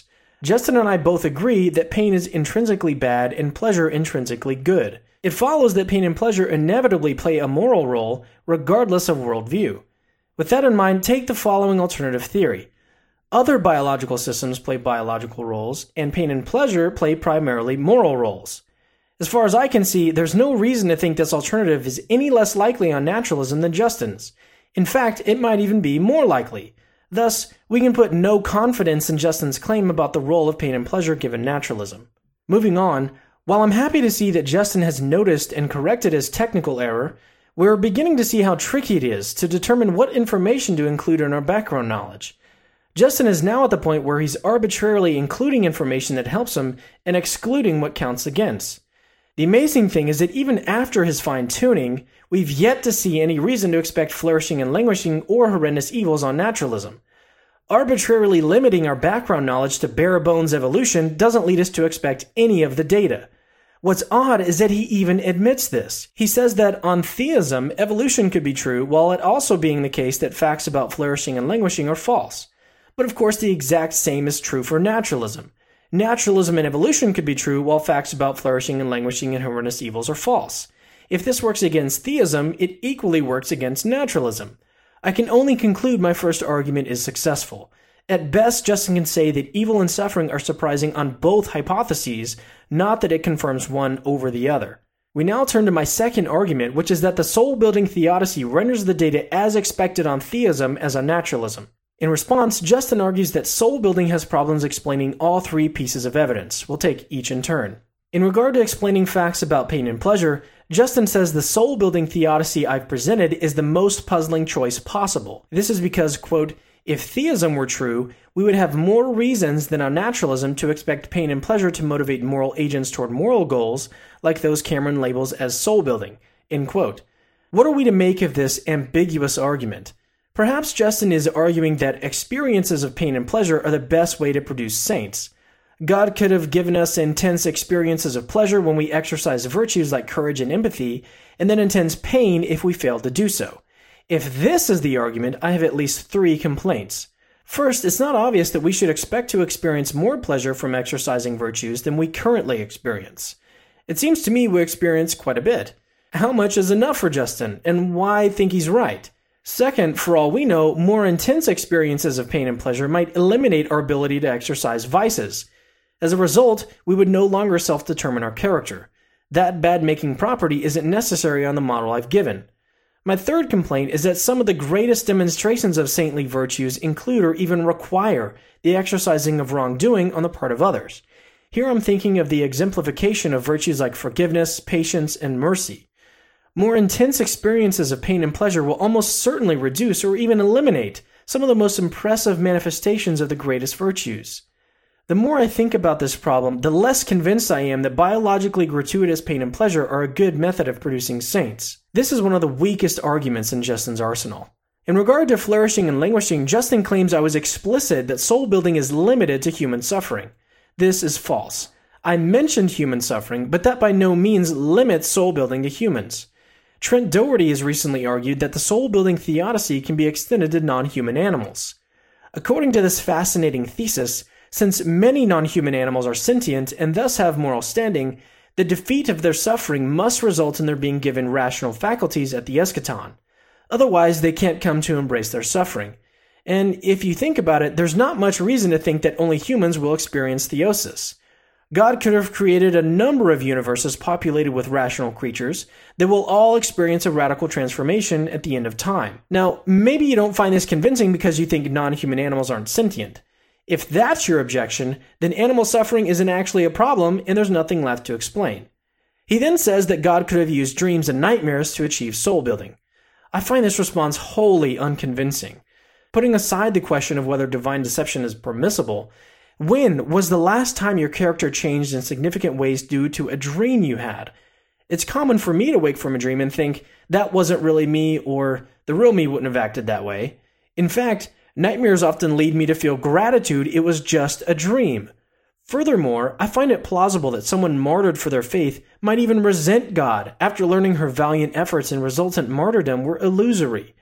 Justin and I both agree that pain is intrinsically bad and pleasure intrinsically good. It follows that pain and pleasure inevitably play a moral role, regardless of worldview. With that in mind, take the following alternative theory. Other biological systems play biological roles, and pain and pleasure play primarily moral roles. As far as I can see, there's no reason to think this alternative is any less likely on naturalism than Justin's. In fact, it might even be more likely. Thus, we can put no confidence in Justin's claim about the role of pain and pleasure given naturalism. Moving on, while I'm happy to see that Justin has noticed and corrected his technical error, we're beginning to see how tricky it is to determine what information to include in our background knowledge. Justin is now at the point where he's arbitrarily including information that helps him and excluding what counts against. The amazing thing is that even after his fine-tuning, we've yet to see any reason to expect flourishing and languishing or horrendous evils on naturalism. Arbitrarily limiting our background knowledge to bare-bones evolution doesn't lead us to expect any of the data. What's odd is that he even admits this. He says that on theism, evolution could be true, while it also being the case that facts about flourishing and languishing are false. But of course the exact same is true for naturalism. Naturalism and evolution could be true, while facts about flourishing and languishing and horrendous evils are false. If this works against theism, it equally works against naturalism. I can only conclude my first argument is successful. At best, Justin can say that evil and suffering are surprising on both hypotheses, not that it confirms one over the other. We now turn to my second argument, which is that the soul-building theodicy renders the data as expected on theism as on naturalism. In response, Justin argues that soul-building has problems explaining all three pieces of evidence. We'll take each in turn. In regard to explaining facts about pain and pleasure, Justin says the soul-building theodicy I've presented is the most puzzling choice possible. This is because, quote, if theism were true, we would have more reasons than on naturalism to expect pain and pleasure to motivate moral agents toward moral goals, like those Cameron labels as soul-building, end quote. What are we to make of this ambiguous argument? Perhaps Justin is arguing that experiences of pain and pleasure are the best way to produce saints. God could have given us intense experiences of pleasure when we exercise virtues like courage and empathy, and then intense pain if we fail to do so. If this is the argument, I have at least three complaints. First, it's not obvious that we should expect to experience more pleasure from exercising virtues than we currently experience. It seems to me we experience quite a bit. How much is enough for Justin, and why think he's right? Second, for all we know, more intense experiences of pain and pleasure might eliminate our ability to exercise vices. As a result, we would no longer self-determine our character. That bad-making property isn't necessary on the model I've given. My third complaint is that some of the greatest demonstrations of saintly virtues include or even require the exercising of wrongdoing on the part of others. Here I'm thinking of the exemplification of virtues like forgiveness, patience, and mercy. More intense experiences of pain and pleasure will almost certainly reduce or even eliminate some of the most impressive manifestations of the greatest virtues. The more I think about this problem, the less convinced I am that biologically gratuitous pain and pleasure are a good method of producing saints. This is one of the weakest arguments in Justin's arsenal. In regard to flourishing and languishing, Justin claims I was explicit that soul building is limited to human suffering. This is false. I mentioned human suffering, but that by no means limits soul building to humans. Trent Doherty has recently argued that the soul building theodicy can be extended to non-human animals. According to this fascinating thesis, since many non-human animals are sentient and thus have moral standing, the defeat of their suffering must result in their being given rational faculties at the eschaton. Otherwise, they can't come to embrace their suffering. And if you think about it, there's not much reason to think that only humans will experience theosis. God could have created a number of universes populated with rational creatures that will all experience a radical transformation at the end of time. Now, maybe you don't find this convincing because you think non-human animals aren't sentient. If that's your objection, then animal suffering isn't actually a problem and there's nothing left to explain. He then says that God could have used dreams and nightmares to achieve soul building. I find this response wholly unconvincing. Putting aside the question of whether divine deception is permissible, when was the last time your character changed in significant ways due to a dream you had? It's common for me to wake from a dream and think, that wasn't really me, or the real me wouldn't have acted that way. In fact, nightmares often lead me to feel gratitude it was just a dream. Furthermore, I find it plausible that someone martyred for their faith might even resent God after learning her valiant efforts and resultant martyrdom were illusory.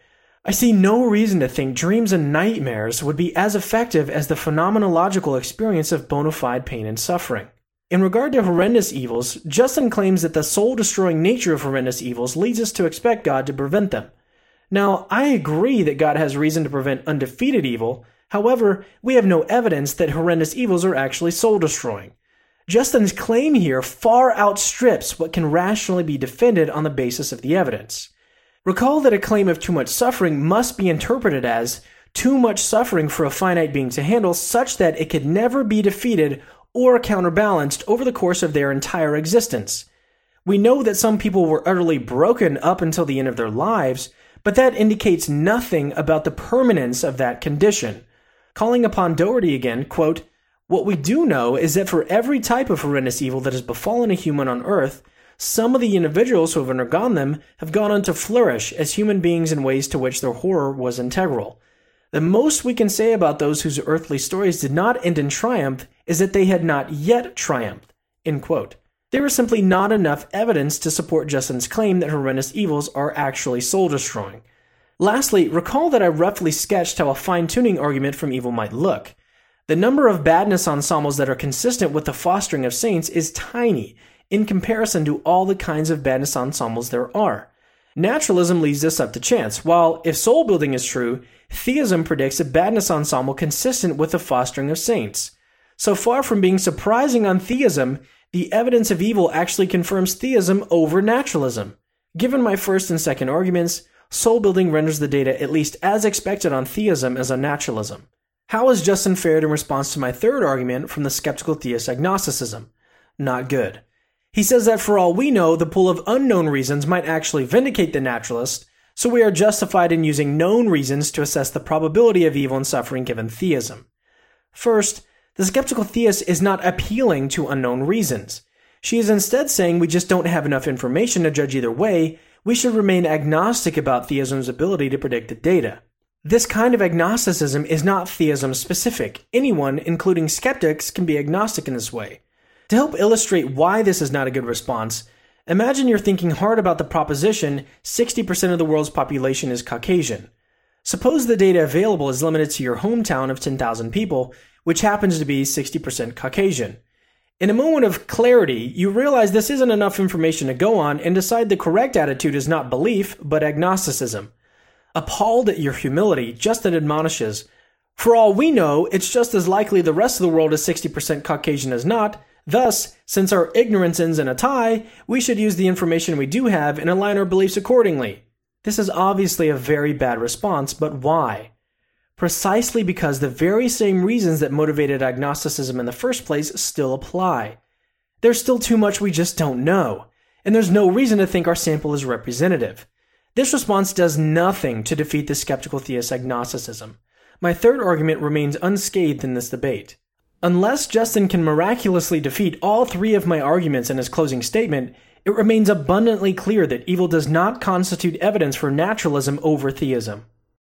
I see no reason to think dreams and nightmares would be as effective as the phenomenological experience of bona fide pain and suffering. In regard to horrendous evils, Justin claims that the soul-destroying nature of horrendous evils leads us to expect God to prevent them. Now, I agree that God has reason to prevent undefeated evil. However, we have no evidence that horrendous evils are actually soul-destroying. Justin's claim here far outstrips what can rationally be defended on the basis of the evidence. Recall that a claim of too much suffering must be interpreted as too much suffering for a finite being to handle such that it could never be defeated or counterbalanced over the course of their entire existence. We know that some people were utterly broken up until the end of their lives, but that indicates nothing about the permanence of that condition. Calling upon Doherty again, quote, "What we do know is that for every type of horrendous evil that has befallen a human on earth, some of the individuals who have undergone them have gone on to flourish as human beings in ways to which their horror was integral. The most we can say about those whose earthly stories did not end in triumph is that they had not yet triumphed." End quote. There is simply not enough evidence to support Justin's claim that horrendous evils are actually soul-destroying. Lastly, recall that I roughly sketched how a fine-tuning argument from evil might look. The number of badness ensembles that are consistent with the fostering of saints is tiny in comparison to all the kinds of badness ensembles there are. Naturalism leaves this up to chance, while if soul building is true, theism predicts a badness ensemble consistent with the fostering of saints. So far from being surprising on theism, the evidence of evil actually confirms theism over naturalism. Given my first and second arguments, soul building renders the data at least as expected on theism as on naturalism. How has Justin fared in response to my third argument from the skeptical theist agnosticism? Not good. He says that for all we know, the pool of unknown reasons might actually vindicate the naturalist, so we are justified in using known reasons to assess the probability of evil and suffering given theism. First, the skeptical theist is not appealing to unknown reasons. She is instead saying we just don't have enough information to judge either way. We should remain agnostic about theism's ability to predict the data. This kind of agnosticism is not theism specific. Anyone, including skeptics, can be agnostic in this way. To help illustrate why this is not a good response, imagine you're thinking hard about the proposition 60% of the world's population is Caucasian. Suppose the data available is limited to your hometown of 10,000 people, which happens to be 60% Caucasian. In a moment of clarity, you realize this isn't enough information to go on and decide the correct attitude is not belief, but agnosticism. Appalled at your humility, Justin admonishes, "For all we know, it's just as likely the rest of the world is 60% Caucasian as not. Thus, since our ignorance ends in a tie, we should use the information we do have and align our beliefs accordingly." This is obviously a very bad response, but why? Precisely because the very same reasons that motivated agnosticism in the first place still apply. There's still too much we just don't know, and there's no reason to think our sample is representative. This response does nothing to defeat the skeptical theist agnosticism. My third argument remains unscathed in this debate. Unless Justin can miraculously defeat all three of my arguments in his closing statement, it remains abundantly clear that evil does not constitute evidence for naturalism over theism.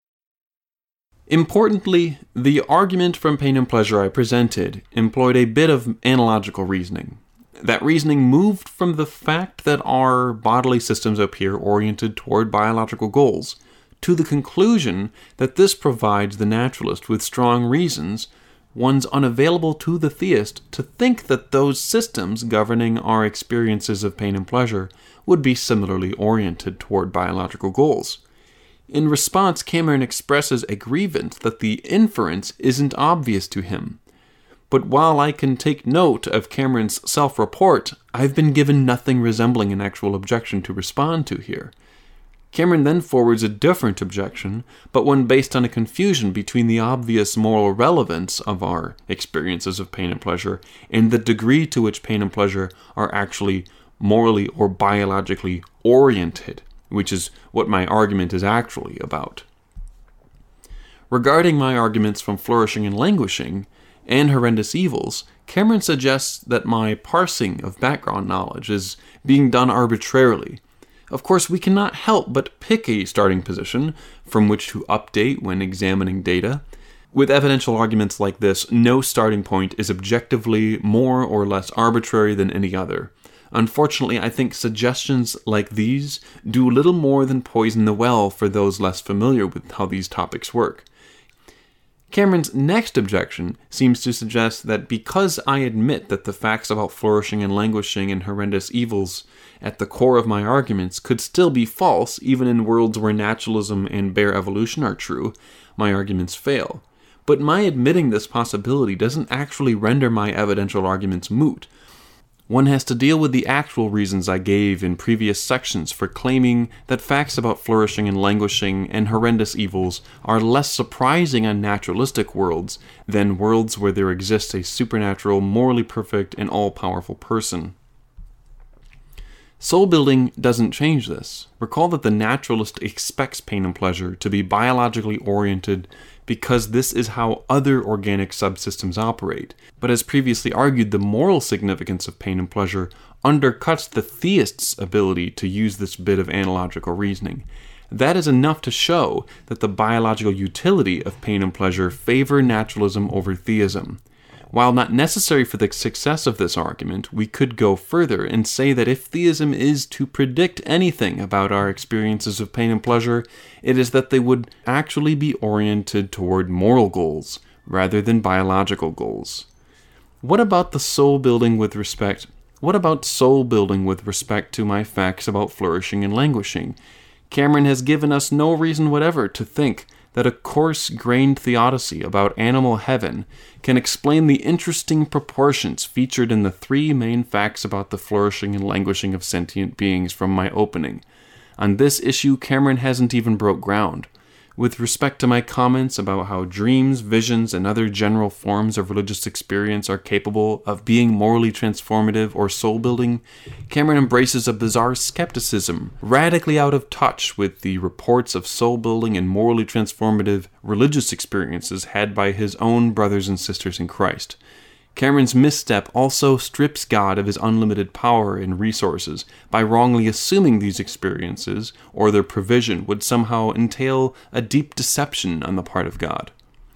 Importantly, the argument from Pain and Pleasure I presented employed a bit of analogical reasoning. That reasoning moved from the fact that our bodily systems appear oriented toward biological goals to the conclusion that this provides the naturalist with strong reasons, ones unavailable to the theist, to think that those systems governing our experiences of pain and pleasure would be similarly oriented toward biological goals. In response, Cameron expresses a grievance that the inference isn't obvious to him. But while I can take note of Cameron's self-report, I've been given nothing resembling an actual objection to respond to here. Cameron then forwards a different objection, but one based on a confusion between the obvious moral relevance of our experiences of pain and pleasure and the degree to which pain and pleasure are actually morally or biologically oriented, which is what my argument is actually about. Regarding my arguments from flourishing and languishing and horrendous evils, Cameron suggests that my parsing of background knowledge is being done arbitrarily. Of course, we cannot help but pick a starting position from which to update when examining data. With evidential arguments like this, no starting point is objectively more or less arbitrary than any other. Unfortunately, I think suggestions like these do little more than poison the well for those less familiar with how these topics work. Cameron's next objection seems to suggest that because I admit that the facts about flourishing and languishing and horrendous evils at the core of my arguments could still be false even in worlds where naturalism and bare evolution are true, my arguments fail. But my admitting this possibility doesn't actually render my evidential arguments moot. One has to deal with the actual reasons I gave in previous sections for claiming that facts about flourishing and languishing and horrendous evils are less surprising on naturalistic worlds than worlds where there exists a supernatural, morally perfect, and all-powerful person. Soul building doesn't change this. Recall that the naturalist expects pain and pleasure to be biologically oriented because this is how other organic subsystems operate. But as previously argued, the moral significance of pain and pleasure undercuts the theist's ability to use this bit of analogical reasoning. That is enough to show that the biological utility of pain and pleasure favor naturalism over theism. While not necessary for the success of this argument, we could go further and say that if theism is to predict anything about our experiences of pain and pleasure, it is that they would actually be oriented toward moral goals rather than biological goals. What about soul building with respect to my facts about flourishing and languishing? Cameron has given us no reason whatever to think that a coarse-grained theodicy about animal heaven can explain the interesting proportions featured in the three main facts about the flourishing and languishing of sentient beings from my opening. On this issue, Cameron hasn't even broke ground. With respect to my comments about how dreams, visions, and other general forms of religious experience are capable of being morally transformative or soul-building, Cameron embraces a bizarre skepticism, radically out of touch with the reports of soul-building and morally transformative religious experiences had by his own brothers and sisters in Christ. Cameron's misstep also strips God of his unlimited power and resources by wrongly assuming these experiences or their provision would somehow entail a deep deception on the part of God.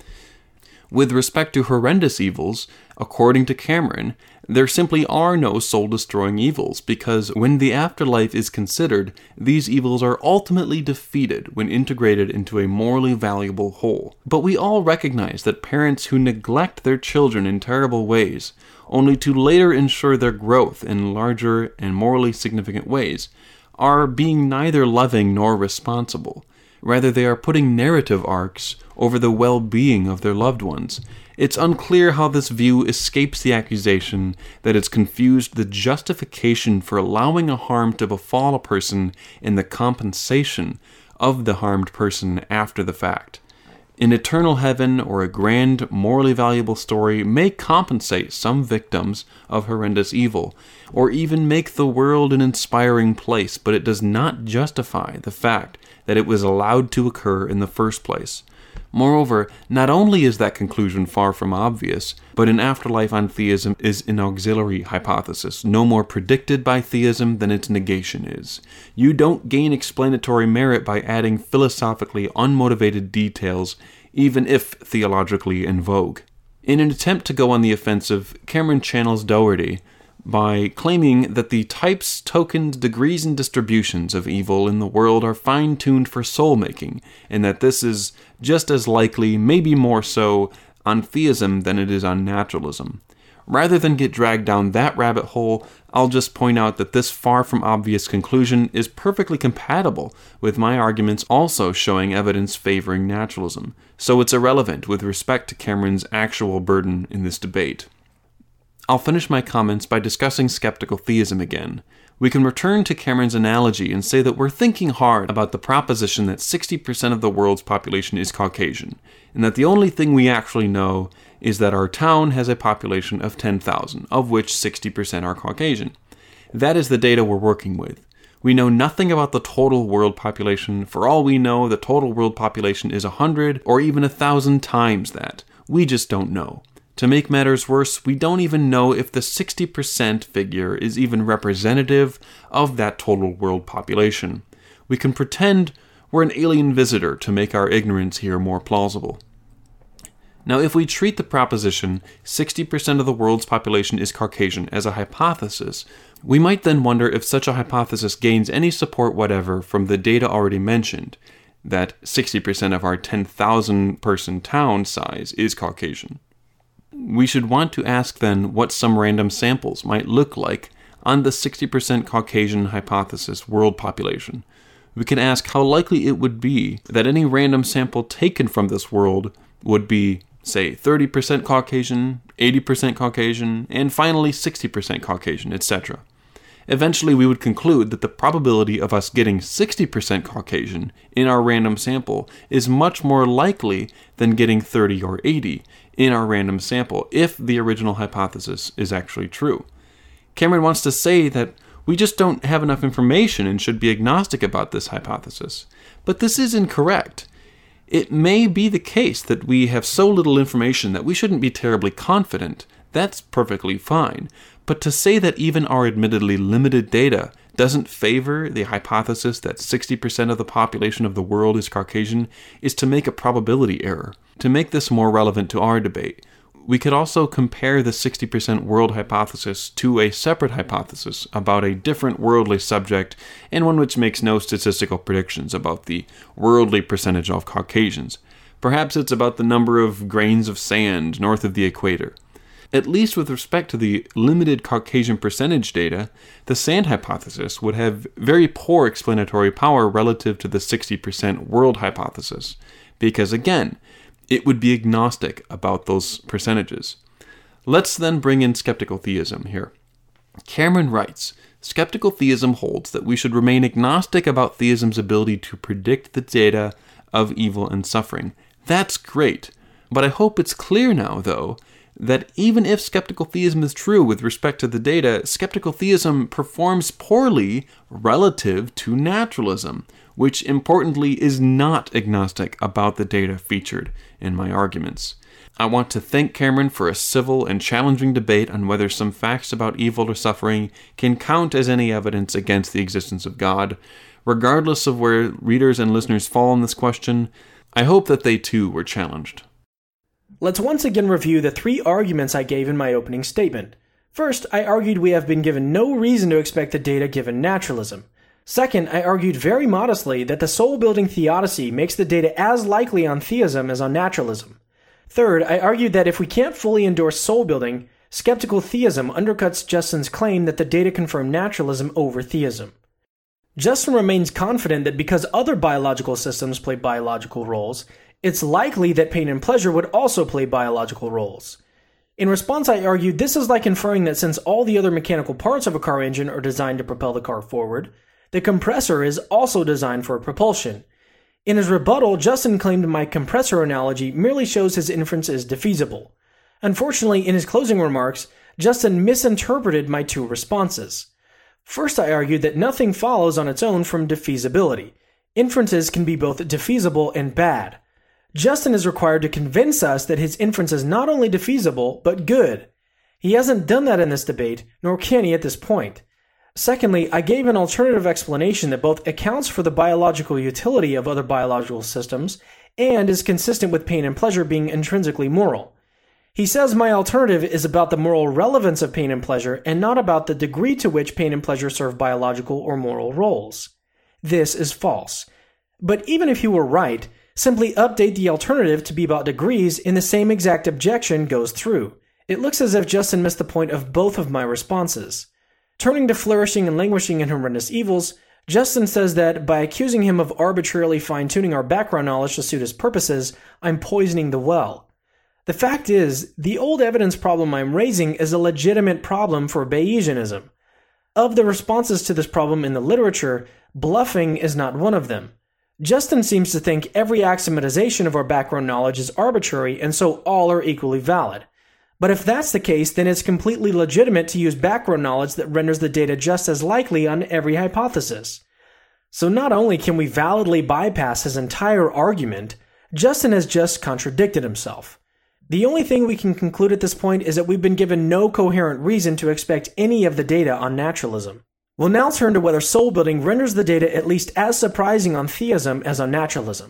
With respect to horrendous evils, according to Cameron, there simply are no soul-destroying evils because when the afterlife is considered, these evils are ultimately defeated when integrated into a morally valuable whole. But we all recognize that parents who neglect their children in terrible ways, only to later ensure their growth in larger and morally significant ways, are being neither loving nor responsible. Rather, they are putting narrative arcs over the well-being of their loved ones. It's unclear how this view escapes the accusation that it's confused the justification for allowing a harm to befall a person in the compensation of the harmed person after the fact. An eternal heaven or a grand, morally valuable story may compensate some victims of horrendous evil, or even make the world an inspiring place, but it does not justify the fact that it was allowed to occur in the first place. Moreover, not only is that conclusion far from obvious, but an afterlife on theism is an auxiliary hypothesis, no more predicted by theism than its negation is. You don't gain explanatory merit by adding philosophically unmotivated details, even if theologically in vogue. In an attempt to go on the offensive, Cameron channels Doherty by claiming that the types, tokens, degrees, and distributions of evil in the world are fine-tuned for soul-making, and that this is just as likely, maybe more so, on theism than it is on naturalism. Rather than get dragged down that rabbit hole, I'll just point out that this far from obvious conclusion is perfectly compatible with my arguments also showing evidence favoring naturalism, so it's irrelevant with respect to Cameron's actual burden in this debate. I'll finish my comments by discussing skeptical theism again. We can return to Cameron's analogy and say that we're thinking hard about the proposition that 60% of the world's population is Caucasian, and that the only thing we actually know is that our town has a population of 10,000, of which 60% are Caucasian. That is the data we're working with. We know nothing about the total world population. For all we know, the total world population is 100 or even 1,000 times that. We just don't know. To make matters worse, we don't even know if the 60% figure is even representative of that total world population. We can pretend we're an alien visitor to make our ignorance here more plausible. Now, if we treat the proposition 60% of the world's population is Caucasian as a hypothesis, we might then wonder if such a hypothesis gains any support whatever from the data already mentioned, that 60% of our 10,000 person town size is Caucasian. We should want to ask then what some random samples might look like on the 60% Caucasian hypothesis world population. We can ask how likely it would be that any random sample taken from this world would be, say, 30% Caucasian, 80% Caucasian, and finally 60% Caucasian, etc. Eventually, we would conclude that the probability of us getting 60% Caucasian in our random sample is much more likely than getting 30 or 80 in our random sample if the original hypothesis is actually true. Cameron wants to say that we just don't have enough information and should be agnostic about this hypothesis. But this is incorrect. It may be the case that we have so little information that we shouldn't be terribly confident. That's perfectly fine. But to say that even our admittedly limited data doesn't favor the hypothesis that 60% of the population of the world is Caucasian is to make a probability error. To make this more relevant to our debate, we could also compare the 60% world hypothesis to a separate hypothesis about a different worldly subject and one which makes no statistical predictions about the worldly percentage of Caucasians. Perhaps it's about the number of grains of sand north of the equator. At least with respect to the limited Caucasian percentage data, the sand hypothesis would have very poor explanatory power relative to the 60% world hypothesis, because again, it would be agnostic about those percentages. Let's then bring in skeptical theism here. Cameron writes, skeptical theism holds that we should remain agnostic about theism's ability to predict the data of evil and suffering. That's great, but I hope it's clear now, though, that even if skeptical theism is true with respect to the data, skeptical theism performs poorly relative to naturalism, which importantly is not agnostic about the data featured in my arguments. I want to thank Cameron for a civil and challenging debate on whether some facts about evil or suffering can count as any evidence against the existence of God. Regardless of where readers and listeners fall on this question, I hope that they too were challenged.
Let's once again review the three arguments I gave in my opening statement. First, I argued we have been given no reason to expect the data given naturalism. Second, I argued very modestly that the soul-building theodicy makes the data as likely on theism as on naturalism. Third, I argued that if we can't fully endorse soul-building, skeptical theism undercuts Justin's claim that the data confirm naturalism over theism. Justin remains confident that because other biological systems play biological roles, it's likely that pain and pleasure would also play biological roles. In response, I argued this is like inferring that since all the other mechanical parts of a car engine are designed to propel the car forward, the compressor is also designed for propulsion. In his rebuttal, Justin claimed my compressor analogy merely shows his inference is defeasible. Unfortunately, in his closing remarks, Justin misinterpreted my two responses. First, I argued that nothing follows on its own from defeasibility. Inferences can be both defeasible and bad. Justin is required to convince us that his inference is not only defeasible, but good. He hasn't done that in this debate, nor can he at this point. Secondly, I gave an alternative explanation that both accounts for the biological utility of other biological systems and is consistent with pain and pleasure being intrinsically moral. He says my alternative is about the moral relevance of pain and pleasure and not about the degree to which pain and pleasure serve biological or moral roles. This is false. But even if he were right, simply update the alternative to be about degrees and the same exact objection goes through. It looks as if Justin missed the point of both of my responses. Turning to flourishing and languishing in horrendous evils, Justin says that by accusing him of arbitrarily fine-tuning our background knowledge to suit his purposes, I'm poisoning the well. The fact is, the old evidence problem I'm raising is a legitimate problem for Bayesianism. Of the responses to this problem in the literature, bluffing is not one of them. Justin seems to think every axiomatization of our background knowledge is arbitrary and so all are equally valid. But if that's the case, then it's completely legitimate to use background knowledge that renders the data just as likely on every hypothesis. So not only can we validly bypass his entire argument, Justin has just contradicted himself. The only thing we can conclude at this point is that we've been given no coherent reason to expect any of the data on naturalism. We'll now turn to whether soul building renders the data at least as surprising on theism as on naturalism.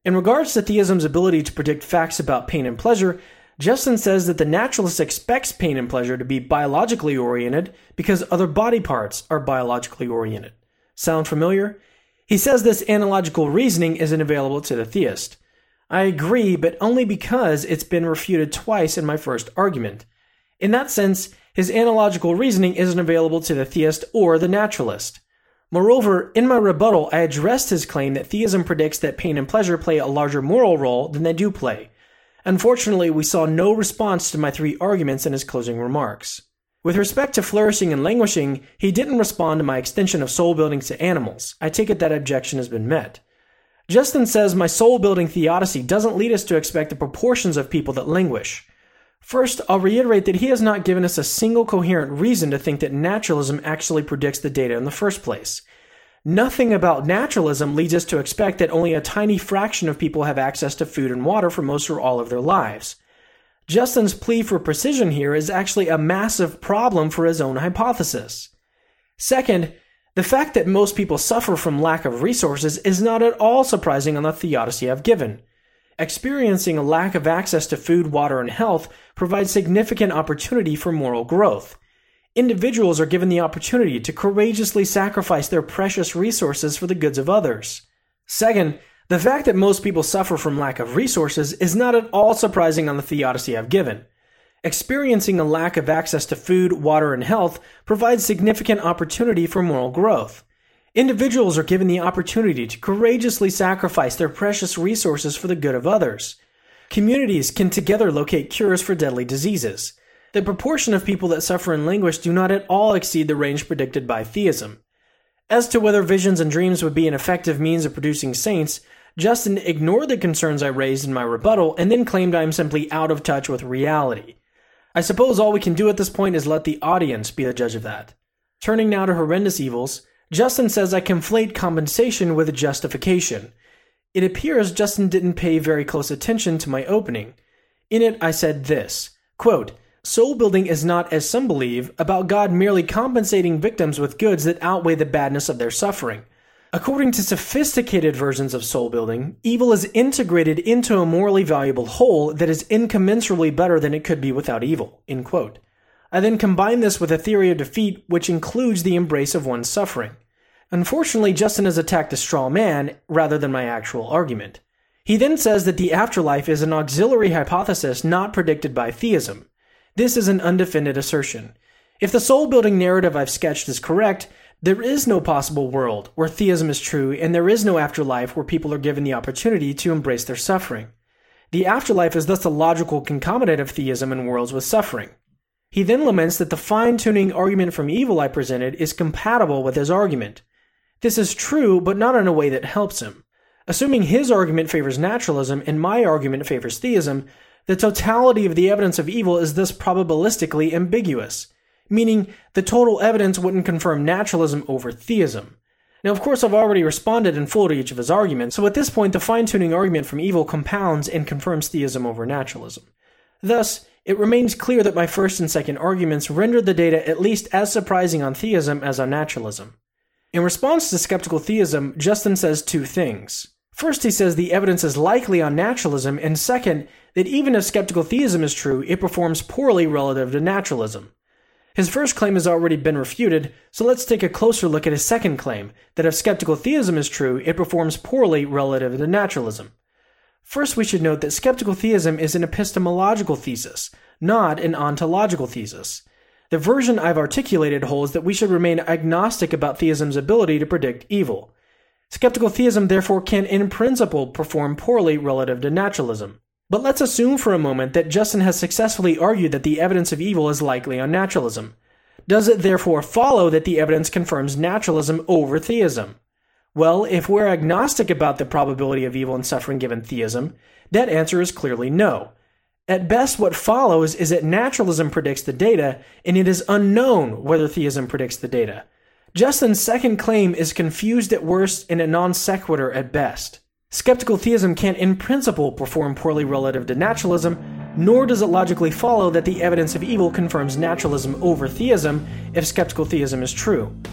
In regards to theism's ability to predict facts about pain and pleasure, Justin says that the naturalist expects pain and pleasure to be biologically oriented because other body parts are biologically oriented. Sound familiar? He says this analogical reasoning isn't available to the theist. I agree, but only because it's been refuted twice in my first argument. In that sense, his analogical reasoning isn't available to the theist or the naturalist. Moreover, in my rebuttal, I addressed his claim that theism predicts that pain and pleasure play a larger moral role than they do play. Unfortunately, we saw no response to my 3 arguments in his closing remarks. With respect to flourishing and languishing, he didn't respond to my extension of soul building to animals. I take it that objection has been met. Justin says my soul building theodicy doesn't lead us to expect the proportions of people that languish. First, I'll reiterate that he has not given us a single coherent reason to think that naturalism actually predicts the data in the first place. Nothing about naturalism leads us to expect that only a tiny fraction of people have access to food and water for most or all of their lives. Justin's plea for precision here is actually a massive problem for his own hypothesis. Second, the fact that most people suffer from lack of resources is not at all surprising on the theodicy I've given. Experiencing a lack of access to food, water, and health provides significant opportunity for moral growth. Individuals are given the opportunity to courageously sacrifice their precious resources for the goods of others. Second, the fact that most people suffer from lack of resources is not at all surprising on the theodicy I've given. Experiencing a lack of access to food, water, and health provides significant opportunity for moral growth. Individuals are given the opportunity to courageously sacrifice their precious resources for the good of others. Communities can together locate cures for deadly diseases. The proportion of people that suffer and languish do not at all exceed the range predicted by theism. As to whether visions and dreams would be an effective means of producing saints, Justin ignored the concerns I raised in my rebuttal and then claimed I am simply out of touch with reality. I suppose all we can do at this point is let the audience be the judge of that. Turning now to horrendous evils, Justin says I conflate compensation with justification. It appears Justin didn't pay very close attention to my opening. In it, I said this, quote, "Soul building is not, as some believe, about God merely compensating victims with goods that outweigh the badness of their suffering. According to sophisticated versions of soul building, evil is integrated into a morally valuable whole that is incommensurably better than it could be without evil." End quote. I then combine this with a theory of defeat which includes the embrace of one's suffering. Unfortunately, Justin has attacked a straw man rather than my actual argument. He then says that the afterlife is an auxiliary hypothesis not predicted by theism. This is an undefended assertion. If the soul-building narrative I've sketched is correct, there is no possible world where theism is true, and there is no afterlife where people are given the opportunity to embrace their suffering. The afterlife is thus a logical concomitant of theism in worlds with suffering. He then laments that the fine-tuning argument from evil I presented is compatible with his argument. This is true, but not in a way that helps him. Assuming his argument favors naturalism and my argument favors theism, the totality of the evidence of evil is thus probabilistically ambiguous, meaning the total evidence wouldn't confirm naturalism over theism. Now, of course, I've already responded in full to each of his arguments, so at this point the fine-tuning argument from evil compounds and confirms theism over naturalism. Thus, it remains clear that my first and second arguments rendered the data at least as surprising on theism as on naturalism. In response to skeptical theism, Justin says 2 things. First, he says the evidence is likely on naturalism, and second, that even if skeptical theism is true, it performs poorly relative to naturalism. His first claim has already been refuted, so let's take a closer look at his second claim, that if skeptical theism is true, it performs poorly relative to naturalism. First, we should note that skeptical theism is an epistemological thesis, not an ontological thesis. The version I've articulated holds that we should remain agnostic about theism's ability to predict evil. Skeptical theism therefore can in principle perform poorly relative to naturalism. But let's assume for a moment that Justin has successfully argued that the evidence of evil is likely on naturalism. Does it therefore follow that the evidence confirms naturalism over theism? Well, if we're agnostic about the probability of evil and suffering given theism, that answer is clearly no. At best, what follows is that naturalism predicts the data, and it is unknown whether theism predicts the data. Justin's second claim is confused at worst and a non sequitur at best. Skeptical theism can't in principle perform poorly relative to naturalism, nor does it logically follow that the evidence of evil confirms naturalism over theism if skeptical theism is true.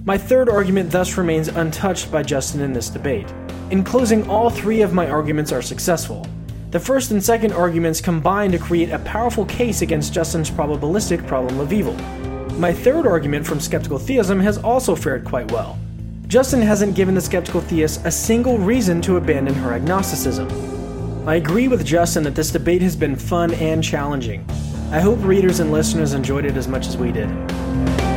My third argument thus remains untouched by Justin in this debate. In closing, all three of my arguments are successful. The first and second arguments combine to create a powerful case against Justin's probabilistic problem of evil. My third argument from skeptical theism has also fared quite well. Justin hasn't given the skeptical theist a single reason to abandon her agnosticism. I agree with Justin that this debate has been fun and challenging. I hope readers and listeners enjoyed it as much as we did.